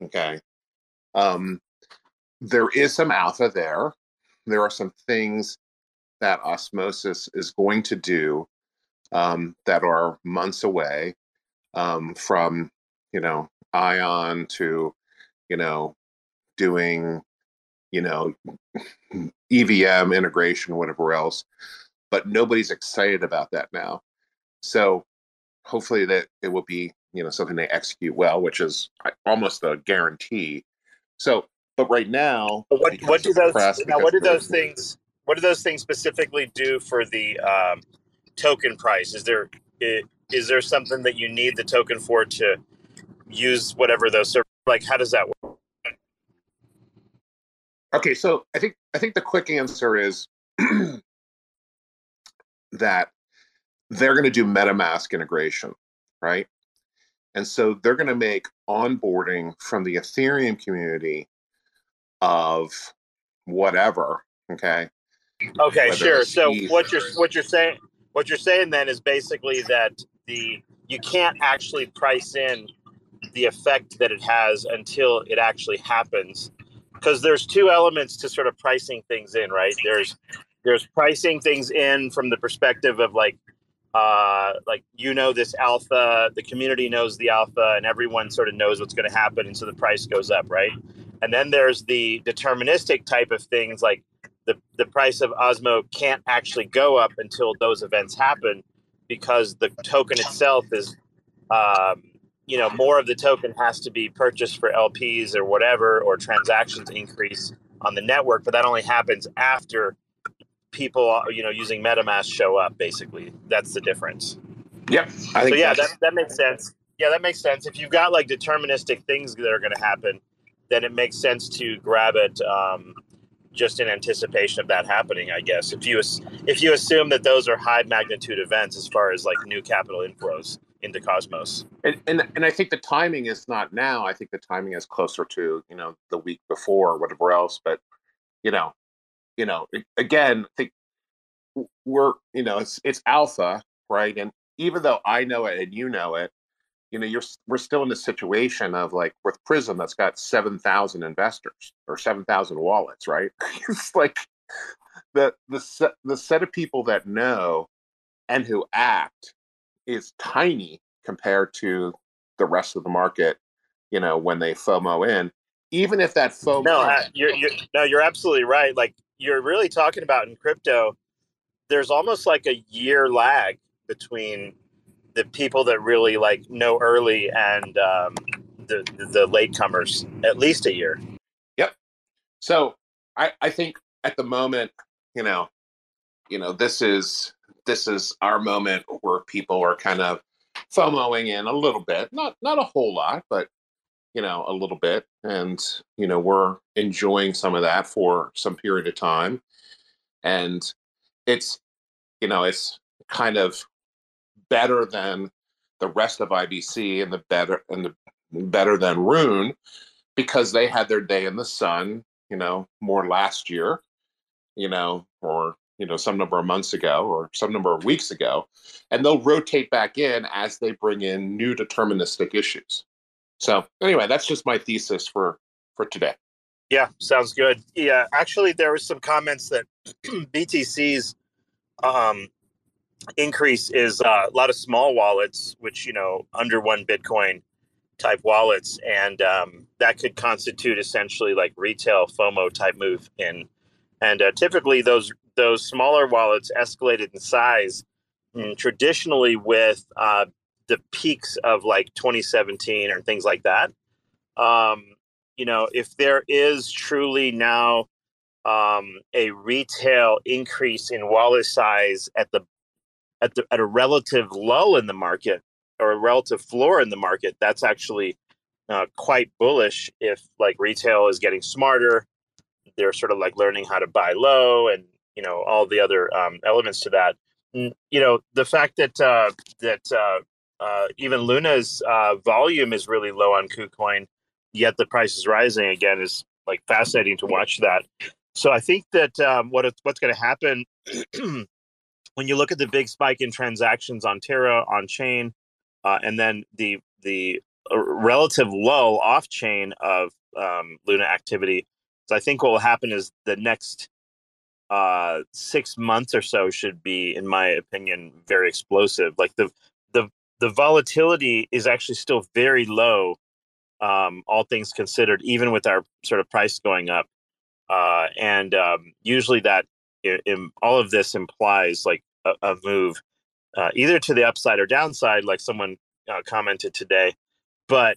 Okay. Um, there is some alpha there. There are some things that osmosis is going to do um, that are months away um, from, you know, ion to, you know, doing, you know, E V M integration, whatever else. But nobody's excited about that now. So hopefully that it will be, you know, something they execute well, which is almost a guarantee. So, but right now, But what what do those press, now? What do because those things? What do those things specifically do for the um, token price? Is there i- is there something that you need the token for to use whatever those servers? Like, how does that work? okay, so I think I think the quick answer is that they're going to do MetaMask integration, right? And so they're going to make onboarding from the Ethereum community of whatever, okay? Okay, Whether sure. it's So E T H. what you're what you're saying what you're saying then is basically that the you can't actually price in the effect that it has until it actually happens, because there's two elements to sort of pricing things in, right? There's there's pricing things in from the perspective of like uh like you know this alpha, the community knows the alpha, and everyone sort of knows what's going to happen, and so the price goes up, right? And then there's the deterministic type of things, like the the price of Osmo can't actually go up until those events happen, because the token itself is um you know, more of the token has to be purchased for L Ps or whatever, or transactions increase on the network, but that only happens after people, you know, using MetaMask show up. Basically, that's the difference. Yep, I So think yeah, that's that that makes sense. Yeah, that makes sense. If you've got like deterministic things that are going to happen, then it makes sense to grab it um, just in anticipation of that happening. I guess if you if you assume that those are high magnitude events as far as like new capital inflows into Cosmos. and, and and I think the timing is not now. I think the timing is closer to, you know, the week before or whatever else. But you know, you know, again, I think we're, you know, it's it's alpha, right? And even though I know it and you know it, you know, you're we're still in the situation of like with Prism that's got seven thousand investors or seven thousand wallets, right? It's like the the set, the set of people that know and who act is tiny compared to the rest of the market, you know, when they FOMO in. Even if that No, FOMO, uh, you're, you're no, you're absolutely right. Like you're really talking about in crypto, there's almost like a year lag between the people that really like know early and um, the the latecomers. At least a year. yep. So I I think at the moment, you know, you know, this is this is our moment where people are kind of FOMOing in a little bit, not not a whole lot, but you know, a little bit, and you know, we're enjoying some of that for some period of time, and it's, you know, it's kind of better than the rest of I B C and the better and the better than Rune because they had their day in the sun, you know, more last year, you know, or you know, some number of months ago or some number of weeks ago, and they'll rotate back in as they bring in new deterministic issues. So anyway, that's just my thesis for for today. Yeah, sounds good. Yeah, actually, there was some comments that B T C's um, increase is uh, a lot of small wallets, which, you know, under one Bitcoin type wallets, and um, that could constitute essentially like retail FOMO type move in. And uh, typically, those those smaller wallets escalated in size, mm, traditionally with uh, the peaks of like twenty seventeen or things like that. Um, you know, if there is truly now um, a retail increase in wallet size at the at the at a relative low in the market or a relative floor in the market, that's actually uh, quite bullish. If like retail is getting smarter, they're sort of like learning how to buy low, and you know all the other um, elements to that. And, you know, the fact that uh, that uh, uh, even Luna's uh, volume is really low on KuCoin, yet the price is rising again, is like fascinating to watch that. So I think that um, what what's going to happen when you look at the big spike in transactions on Terra on chain, uh, and then the the a relative lull off chain of um, Luna activity. So I think what will happen is the next uh, six months or so should be, in my opinion, very explosive. Like the the the volatility is actually still very low, um, all things considered, even with our sort of price going up. Uh, and um, usually that in, in, all of this implies like a, a move uh, either to the upside or downside, like someone uh, commented today. But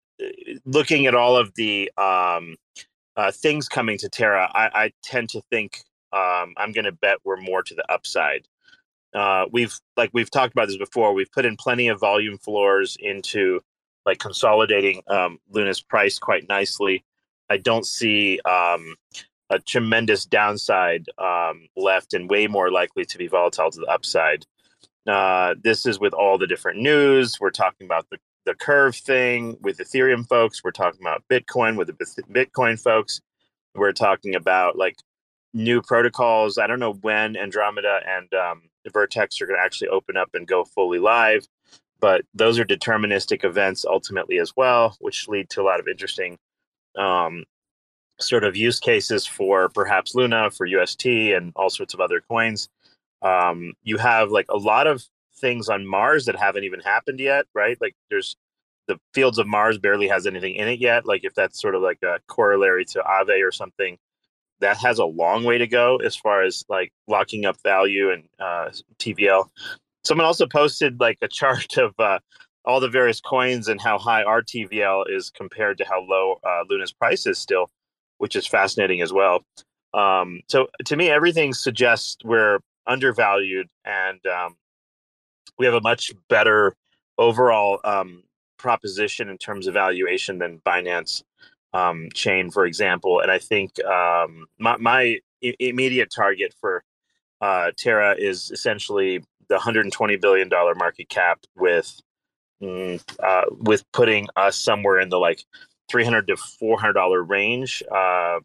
looking at all of the um, uh, things coming to Terra, I, I tend to think um, I'm going to bet we're more to the upside. Uh, we've like we've talked about this before. We've put in plenty of volume floors into like consolidating um, Luna's price quite nicely. I don't see um, a tremendous downside um, left, and way more likely to be volatile to the upside. Uh, this is with all the different news. We're talking about the, the curve thing with Ethereum folks. We're talking about Bitcoin with the Bitcoin folks. We're talking about like new protocols. I don't know when Andromeda and um, Vertex are going to actually open up and go fully live, but those are deterministic events ultimately as well, which lead to a lot of interesting um, sort of use cases for perhaps Luna, for U S T, and all sorts of other coins. Um, you have like a lot of things on Mars that haven't even happened yet, right? Like there's the fields of Mars barely has anything in it yet. Like if that's sort of like a corollary to Aave or something, that has a long way to go as far as like locking up value and uh, T V L. Someone also posted like a chart of uh, all the various coins and how high our T V L is compared to how low uh, Luna's price is still, which is fascinating as well. Um, so to me, everything suggests we're undervalued, and um, we have a much better overall um, proposition in terms of valuation than Binance um, Chain, for example. And I think um, my, my I- immediate target for uh, Terra is essentially the one hundred twenty billion dollars market cap with mm, uh, with putting us somewhere in the like three hundred to four hundred dollars range uh,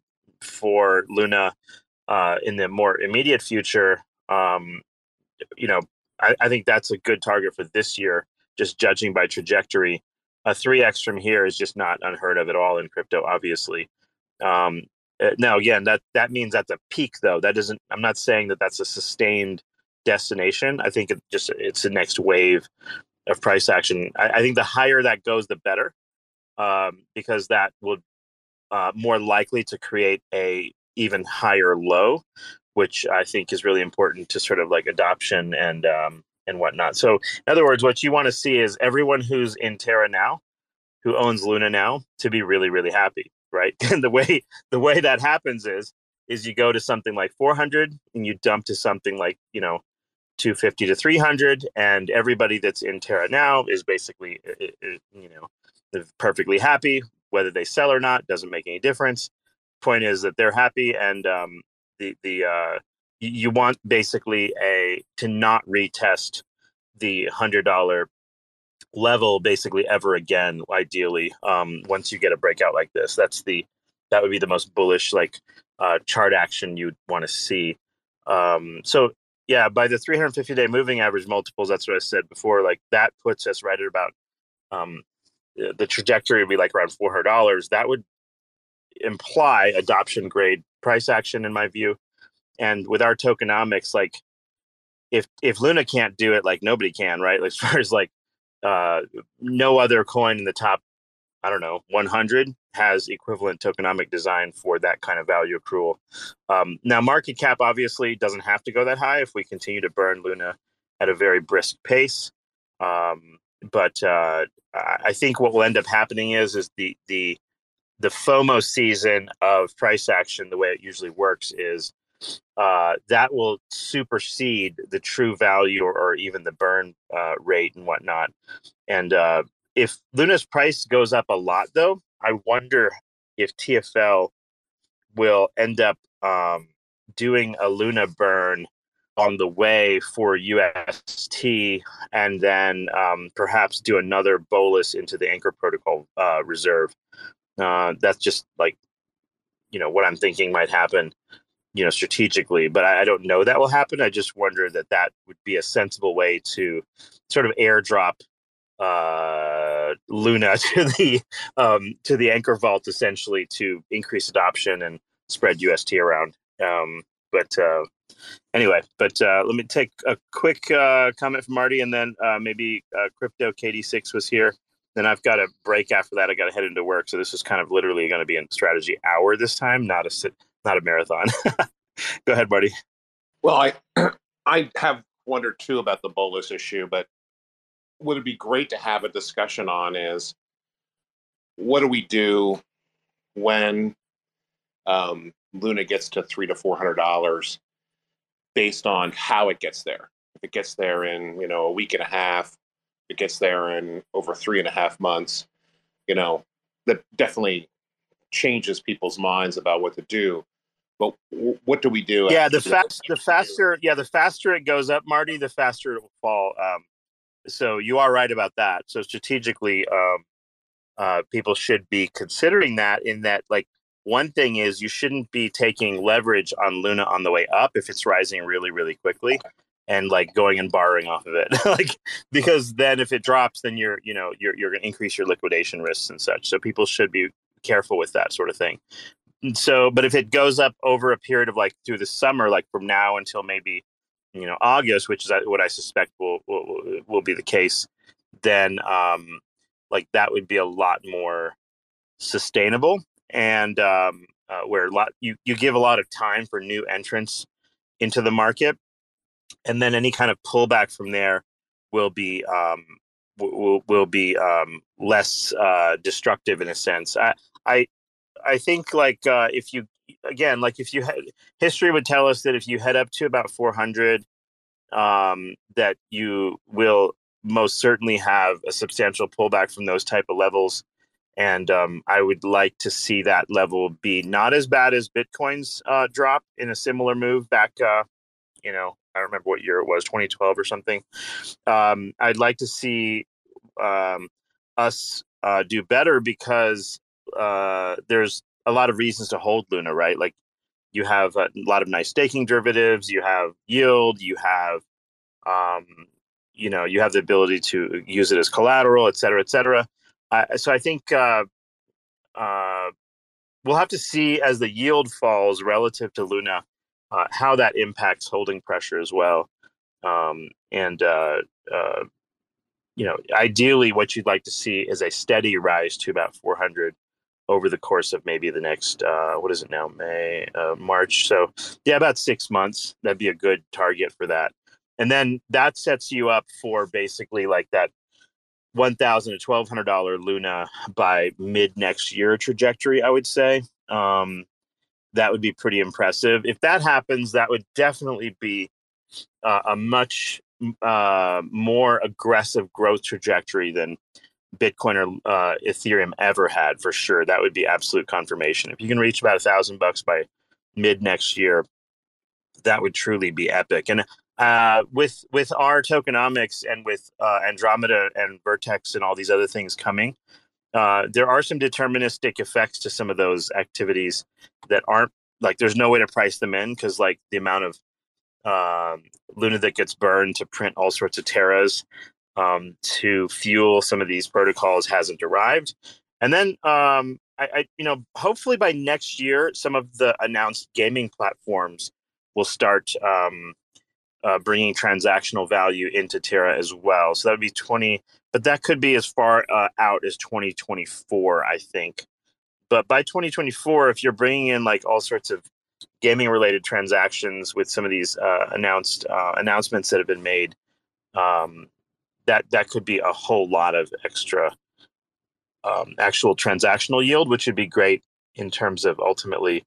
for Luna uh, in the more immediate future. Um, you know, I, I think that's a good target for this year, just judging by trajectory. A three X from here is just not unheard of at all in crypto, obviously. Um, now, again, that, that means at the peak, though. That doesn't. I'm not saying that that's a sustained destination. I think it just it's the next wave of price action. I, I think the higher that goes, the better, um, because that would uh, more likely to create a even higher low, which I think is really important to sort of like adoption and um, and whatnot. So in other words, what you want to see is everyone who's in Terra now, who owns Luna now, to be really, really happy, right? And the way the way that happens is is you go to something like four hundred and you dump to something like, you know, two fifty to three hundred, and everybody that's in Terra now is basically, you know, perfectly happy. Whether they sell or not doesn't make any difference. Point is that they're happy, and um, the the uh, you want basically a to not retest the hundred dollar level basically ever again. Ideally, um, once you get a breakout like this, that's the that would be the most bullish like uh, chart action you'd want to see. Um, so yeah, by the three hundred fifty day moving average multiples, that's what I said before. Like that puts us right at about um, the trajectory would be like around four hundred dollars. That would imply adoption grade price action in my view. And with our tokenomics, like if if Luna can't do it, like nobody can, right? As far as like uh, no other coin in the top, I don't know, one hundred has equivalent tokenomic design for that kind of value accrual. Um, now, market cap obviously doesn't have to go that high if we continue to burn Luna at a very brisk pace. Um, but uh, I think what will end up happening is is the the the FOMO season of price action, the way it usually works is uh, that will supersede the true value or, or even the burn uh, rate and whatnot. And uh, if Luna's price goes up a lot, though, I wonder if T F L will end up um, doing a Luna burn on the way for U S T, and then um, perhaps do another bolus into the Anchor Protocol uh, reserve. Uh, that's just like, you know, what I'm thinking might happen, you know, strategically, but I, I don't know that will happen. I just wonder that that would be a sensible way to sort of airdrop uh, Luna to the um, to the anchor vault, essentially to increase adoption and spread U S T around. Um, but uh, anyway, but uh, let me take a quick uh, comment from Marty, and then uh, maybe uh, Crypto K D six was here. Then I've got a break after that. I got to head into work, so this is kind of literally going to be a strategy hour this time, not a not a marathon. Go ahead, Marty. Well, I I have wondered too about the bolus issue, but what would be great to have a discussion on is what do we do when um, Luna gets to three to four hundred dollars, based on how it gets there. If it gets there in you know a week and a half, if it gets there in over three and a half months, you know that definitely changes people's minds about what to do. But w- what do we do? Yeah, the fast, the faster, yeah, the faster it goes up, Marty, the faster it will fall. Um, so you are right about that. So strategically, um, uh, people should be considering that. In that, like, one thing is you shouldn't be taking leverage on Luna on the way up if it's rising really, really quickly, and like going and borrowing off of it, like because then if it drops, then you're, you know, you're you're going to increase your liquidation risks and such. So people should be careful with that sort of thing. So, but if it goes up over a period of like through the summer, like from now until maybe, you know, August, which is what I suspect will will, will be the case, then um, like that would be a lot more sustainable, and um, uh, where a lot you you give a lot of time for new entrants into the market, and then any kind of pullback from there will be um, will will be um, less uh, destructive in a sense. I I. I think like uh, if you, again, like if you had, history would tell us that if you head up to about four hundred, um, that you will most certainly have a substantial pullback from those type of levels. And um, I would like to see that level be not as bad as Bitcoin's uh, drop in a similar move back, uh, you know, I don't remember what year it was, twenty twelve or something. Um, I'd like to see um, us uh, do better because uh there's a lot of reasons to hold Luna, right? Like you have a lot of nice staking derivatives, you have yield, you have um you know you have the ability to use it as collateral, et cetera, et cetera. Uh, so I think uh uh we'll have to see as the yield falls relative to Luna, uh, how that impacts holding pressure as well. Um and uh uh you know ideally what you'd like to see is a steady rise to about four hundred over the course of maybe the next, uh, what is it now, May, uh, March. So yeah, about six months. That'd be a good target for that. And then that sets you up for basically like that one thousand dollars to twelve hundred dollars Luna by mid next year trajectory, I would say. Um, that would be pretty impressive. If that happens, that would definitely be uh, a much uh, more aggressive growth trajectory than Bitcoin or uh, Ethereum ever had, for sure. That would be absolute confirmation. If you can reach about a thousand bucks by mid next year, that would truly be epic. And uh, with with our tokenomics and with uh, Andromeda and Vertex and all these other things coming, uh, there are some deterministic effects to some of those activities that aren't like there's no way to price them in because like the amount of um, Luna that gets burned to print all sorts of Terras um, to fuel some of these protocols hasn't arrived. And then, um, I, I, you know, hopefully by next year, some of the announced gaming platforms will start um, uh, bringing transactional value into Terra as well. So that would be twenty, but that could be as far uh, out as twenty twenty-four, I think. But by twenty twenty-four, if you're bringing in like all sorts of gaming-related transactions with some of these uh, announced uh, announcements that have been made, um, that that could be a whole lot of extra um, actual transactional yield, which would be great in terms of ultimately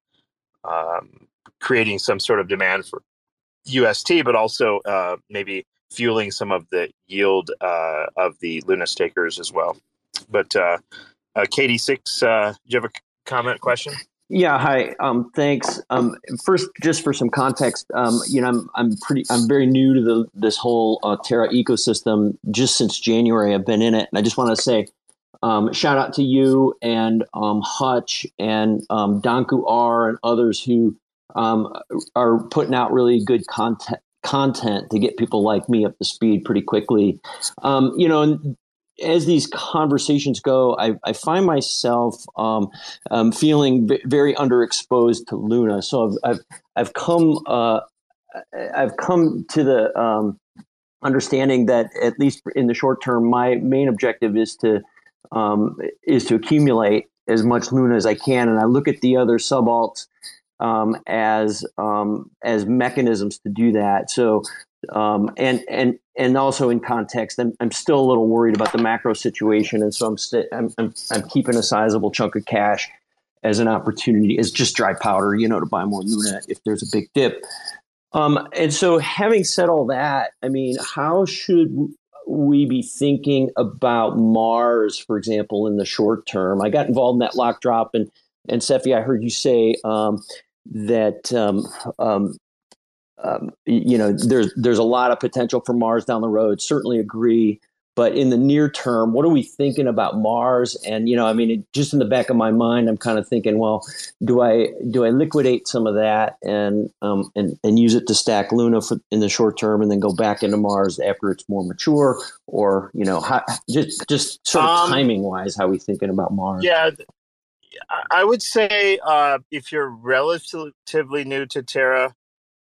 um, creating some sort of demand for U S T, but also uh, maybe fueling some of the yield uh, of the Luna stakers as well. But uh, uh, K D six, uh, do you have a comment, question? Yeah, hi. Um, thanks. Um, first, just for some context, um, you know, I'm I'm pretty I'm very new to the this whole uh, Terra ecosystem. Just since January, I've been in it, and I just want to say, um, shout out to you and um, Hutch and um, Danku R and others who um, are putting out really good content content to get people like me up to speed pretty quickly. Um, you know. as these conversations go, I, I find myself um, um, feeling v- very underexposed to Luna. So I've I've, I've come uh, I've come to the um, understanding that at least in the short term, my main objective is to um, is to accumulate as much Luna as I can, and I look at the other subalts um, as um, as mechanisms to do that. So. Um, and and and also in context, I'm I'm still a little worried about the macro situation, and so I'm st- I'm, I'm I'm keeping a sizable chunk of cash as an opportunity, as just dry powder, you know, to buy more Luna if there's a big dip. Um, and so, having said all that, I mean, how should we be thinking about Mars, for example, in the short term? I got involved in that lock drop, and and Cephii, I heard you say um, that. Um, um, Um, you know, there's there's a lot of potential for Mars down the road. Certainly agree. But in the near term, what are we thinking about Mars? And you know, I mean, it, just in the back of my mind, I'm kind of thinking, well, do I do I liquidate some of that and um, and and use it to stack Luna for, in the short term, and then go back into Mars after it's more mature, or you know, how, just just sort of Um, timing wise, how are we thinking about Mars? Yeah, I would say uh, if you're relatively new to Terra,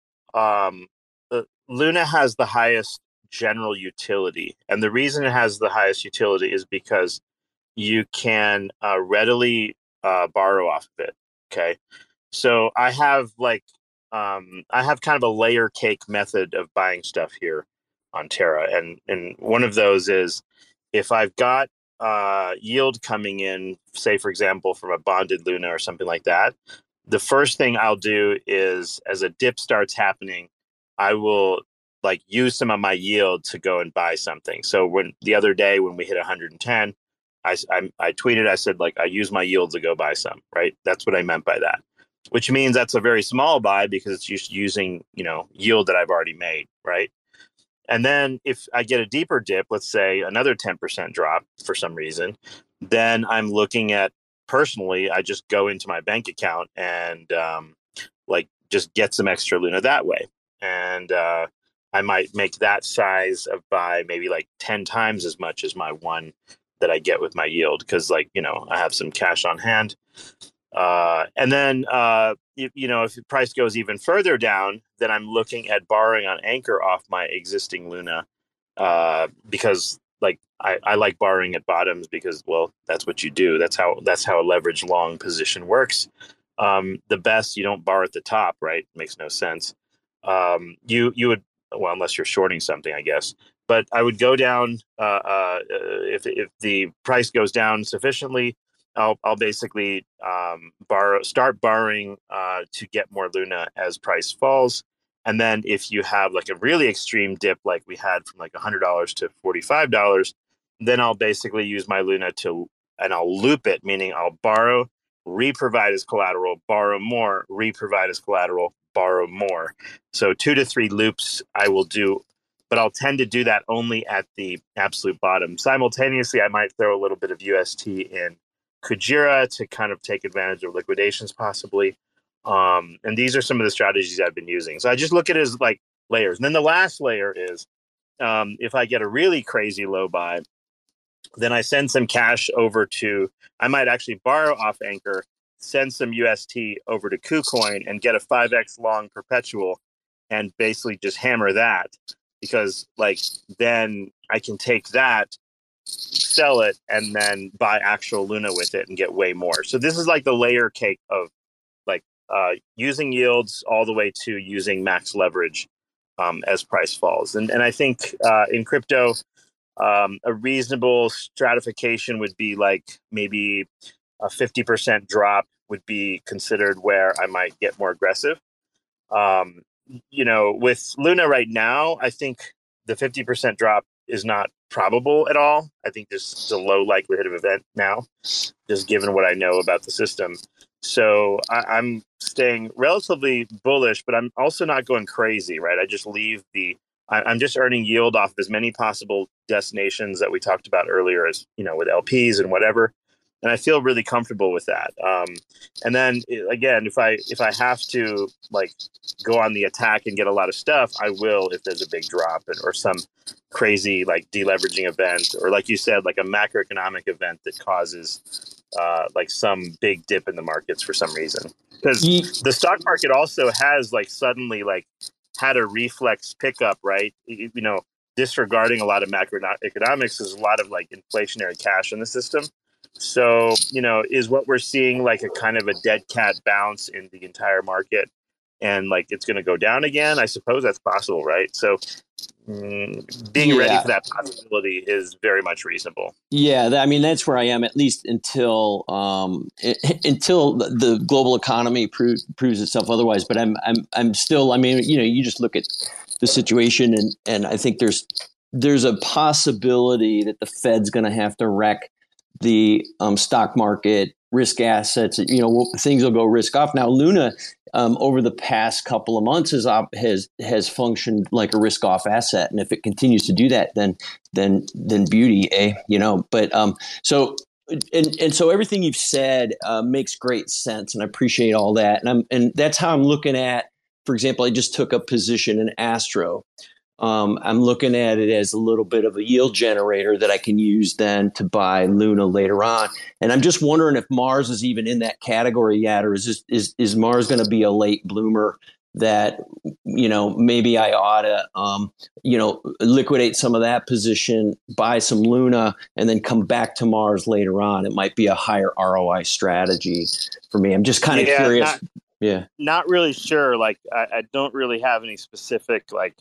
um, uh, Luna has the highest general utility. And the reason it has the highest utility is because you can uh, readily uh, borrow off of it. Okay. So I have like, um, I have kind of a layer cake method of buying stuff here on Terra. And, and one of those is if I've got uh, yield coming in, say, for example, from a bonded Luna or something like that, the first thing I'll do is as a dip starts happening, I will like use some of my yield to go and buy something. So when the other day when we hit one hundred ten, I, I, I tweeted, I said, like, I use my yield to go buy some, right? That's what I meant by that, which means that's a very small buy because it's just using, you know, yield that I've already made, right? And then if I get a deeper dip, let's say another ten percent drop for some reason, then I'm looking at personally, I just go into my bank account and um, like just get some extra Luna that way. And uh, I might make that size of buy maybe like ten times as much as my one that I get with my yield because, like, you know, I have some cash on hand. Uh, and then, uh, you, you know, if the price goes even further down, then I'm looking at borrowing on Anchor off my existing Luna uh, because, like, I, I like borrowing at bottoms because, well, that's what you do. That's how that's how a leverage long position works. Um, the best, you don't borrow at the top, right? Makes no sense. Um, you you would, well, unless you're shorting something, I guess. But I would go down uh, uh, if if the price goes down sufficiently. I'll I'll basically um, borrow, start borrowing uh, to get more Luna as price falls, and then if you have like a really extreme dip, like we had from like a hundred dollars to forty five dollars, then I'll basically use my Luna to and I'll loop it, meaning I'll borrow, re-provide as collateral, borrow more, re-provide as collateral, borrow more. So two to three loops I will do, but I'll tend to do that only at the absolute bottom. Simultaneously, I might throw a little bit of U S T in Kujira to kind of take advantage of liquidations possibly. Um, and these are some of the strategies I've been using. So I just look at it as like layers. And then the last layer is um, if I get a really crazy low buy, then I send some cash over to, I might actually borrow off Anchor, send some U S T over to KuCoin and get a five X long perpetual and basically just hammer that because like then I can take that, sell it, and then buy actual Luna with it and get way more. So this is like the layer cake of like uh, using yields all the way to using max leverage um, as price falls. And and I think uh, in crypto, um, a reasonable stratification would be like maybe a fifty percent drop would be considered where I might get more aggressive. Um, you know, with Luna right now, I think the fifty percent drop is not probable at all. I think there's a low likelihood of event now, just given what I know about the system. So I, I'm staying relatively bullish, but I'm also not going crazy, right? I just leave the, I, I'm just earning yield off of as many possible destinations that we talked about earlier as, you know, with L Ps and whatever. and I feel really comfortable with that. Um, and then again, if I if I have to like go on the attack and get a lot of stuff, I will if there's a big drop or some crazy like deleveraging event, or like you said, like a macroeconomic event that causes uh, like some big dip in the markets for some reason. Because the stock market also has like suddenly like had a reflex pickup, right? You, you know, disregarding a lot of macroeconomics, there's a lot of like inflationary cash in the system. So, you know, is what we're seeing like a kind of a dead cat bounce in the entire market, and like it's going to go down again? I suppose that's possible, right? So mm, being yeah. ready for that possibility is very much reasonable. Yeah, I mean, that's where I am, at least until um, until the global economy pro- proves itself otherwise. But I'm I'm I'm still. I mean, you know, you just look at the situation, and and I think there's there's a possibility that the Fed's going to have to wreck the um, stock market, risk assets. You know, things will go risk off. Now, Luna, um, over the past couple of months, has op- has has functioned like a risk off asset, and if it continues to do that, then then then beauty, eh? You know. But um, so and and so everything you've said uh, makes great sense, and I appreciate all that. And I'm and that's how I'm looking at. For example, I just took a position in Astro. Um, I'm looking at it as a little bit of a yield generator that I can use then to buy Luna later on. And I'm just wondering if Mars is even in that category yet, or is this, is is Mars going to be a late bloomer that, you know, maybe I ought to, um, you know, liquidate some of that position, buy some Luna, and then come back to Mars later on. It might be a higher R O I strategy for me. I'm just kind of yeah, curious. Not, yeah, not really sure. Like, I, I don't really have any specific like.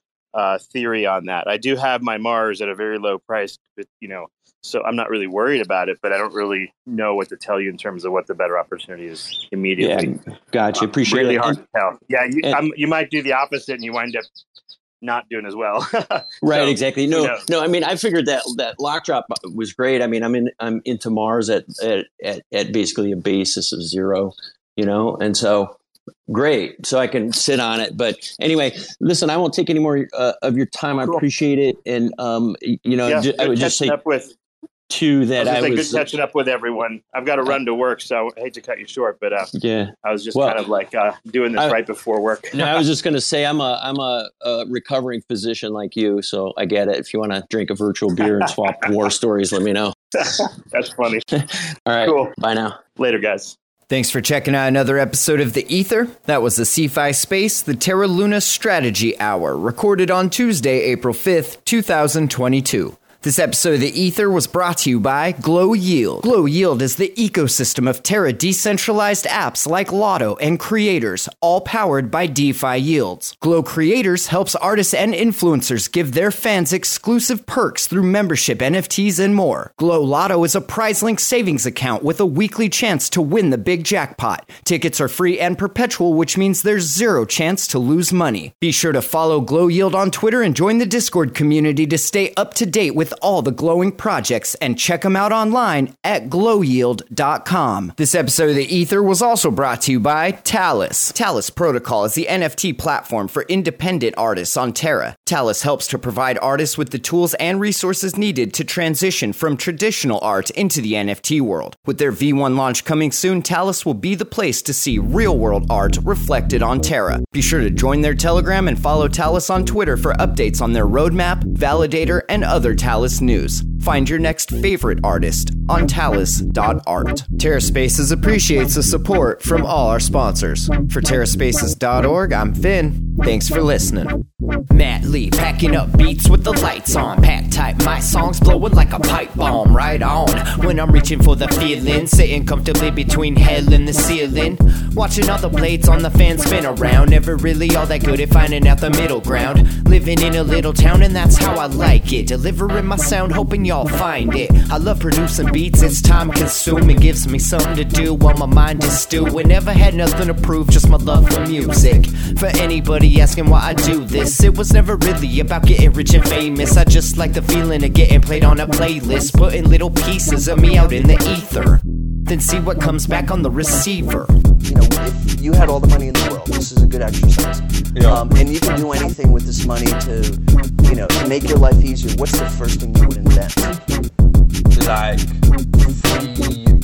Uh, theory on that. I do have my Mars at a very low price, but, you know, so I'm not really worried about it, but I don't really know what to tell you in terms of what the better opportunity is immediately. Yeah, gotcha. Um, Appreciate really it. hard And, to tell. Yeah, you, and, I'm, you might do the opposite and you wind up not doing as well. Right, so, exactly. No, no. I mean, I figured that that lock drop was great. I mean, I'm in, I'm into Mars at at at, at basically a basis of zero, you know, and so. Great. So I can sit on it. But anyway, listen, I won't take any more uh, of your time. I cool. appreciate it. And, um, you know, yeah, ju- I would just say up with, too that I was, I was was good catching up with everyone. I've got to run to work, so I hate to cut you short, but uh, yeah, I was just well, kind of like uh, doing this I, right before work. No, I was just going to say I'm a I'm a, a recovering physician like you, so I get it. If you want to drink a virtual beer and swap war stories, let me know. That's funny. All right. Cool. Bye now. Later, guys. Thanks for checking out another episode of The Ether. That was the C F I Space, the Terra Luna Strategy Hour, recorded on Tuesday, April fifth, twenty twenty-two. This episode of The Ether was brought to you by Glow Yield. Glow Yield is the ecosystem of Terra decentralized apps like Lotto and Creators, all powered by DeFi Yields. Glow Creators helps artists and influencers give their fans exclusive perks through membership, N F Ts, and more. Glow Lotto is a prize-linked savings account with a weekly chance to win the big jackpot. Tickets are free and perpetual, which means there's zero chance to lose money. Be sure to follow Glow Yield on Twitter and join the Discord community to stay up to date with all the glowing projects, and check them out online at glow yield dot com. This episode of The Ether was also brought to you by Talus. Talus Protocol is the N F T platform for independent artists on Terra. Talus helps to provide artists with the tools and resources needed to transition from traditional art into the N F T world. With their V one launch coming soon, Talus will be the place to see real-world art reflected on Terra. Be sure to join their Telegram and follow Talus on Twitter for updates on their roadmap, validator, and other Talus news. Find your next favorite artist on talus dot art. TerraSpaces appreciates the support from all our sponsors. For terra spaces dot org, I'm Finn. Thanks for listening. Matt Lee packing up beats with the lights on. Pack tight, my songs blowing like a pipe bomb. Right on. When I'm reaching for the feeling, sitting comfortably between hell and the ceiling, watching all the blades on the fan spin around. Never really all that good at finding out the middle ground. Living in a little town and that's how I like it. Delivering my sound, hoping y'all find it. I love producing beats, it's time consuming. Gives me something to do while my mind is stewing. Never had nothing to prove, just my love for music. For anybody asking why I do this, it was never really about getting rich and famous. I just like the feeling of getting played on a playlist, putting little pieces of me out in the ether, then see what comes back on the receiver. You know, if you had all the money in the world, this is a good exercise. Yeah. Um, and you can do anything with this money to, you know, to make your life easier. What's the first thing you would invent? Like free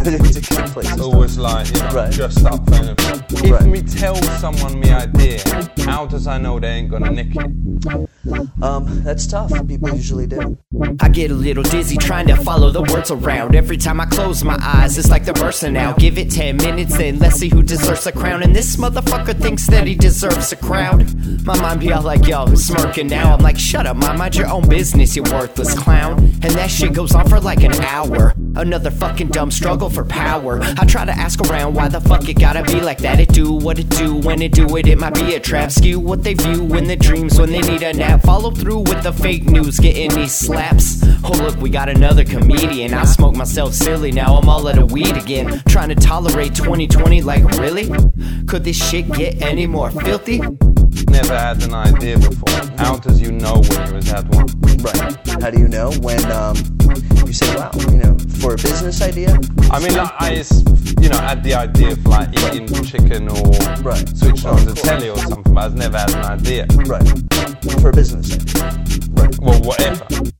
it's a good place to Always start. like, you know, Right. dressed up for anything. If Right. me tell someone my idea, how does I know they ain't gonna nick it? Um, that's tough. People usually do. I get a little dizzy trying to follow the words around. Every time I close my eyes, it's like they're bursting out. Give it ten minutes, then let's see who deserves a crown. And this motherfucker thinks that he deserves a crowd. My mind be all like, yo, who's smirking now? I'm like, shut up, man, mind your own business, you worthless clown. And that shit goes on for like an hour. Another fucking dumb struggle for power. I try to ask around why the fuck it gotta be like that. It do what it do, when it do it, it might be a trap. Skew what they view in their dreams when they need a nap. Follow through with the fake news, getting these slaps. Oh look, we got another comedian. I smoke myself silly, now I'm all out of weed again. Trying to tolerate twenty twenty, like really? Could this shit get any more filthy? Never had an idea before. How does you know when you has had one? Right. How do you know when um, you say, wow, you know, for a business idea? I mean, like, I, you know, had the idea of like eating chicken or Right. switching Oh, on of the course. telly or something, but I've never had an idea. Right. For a business idea. Right. Well, whatever.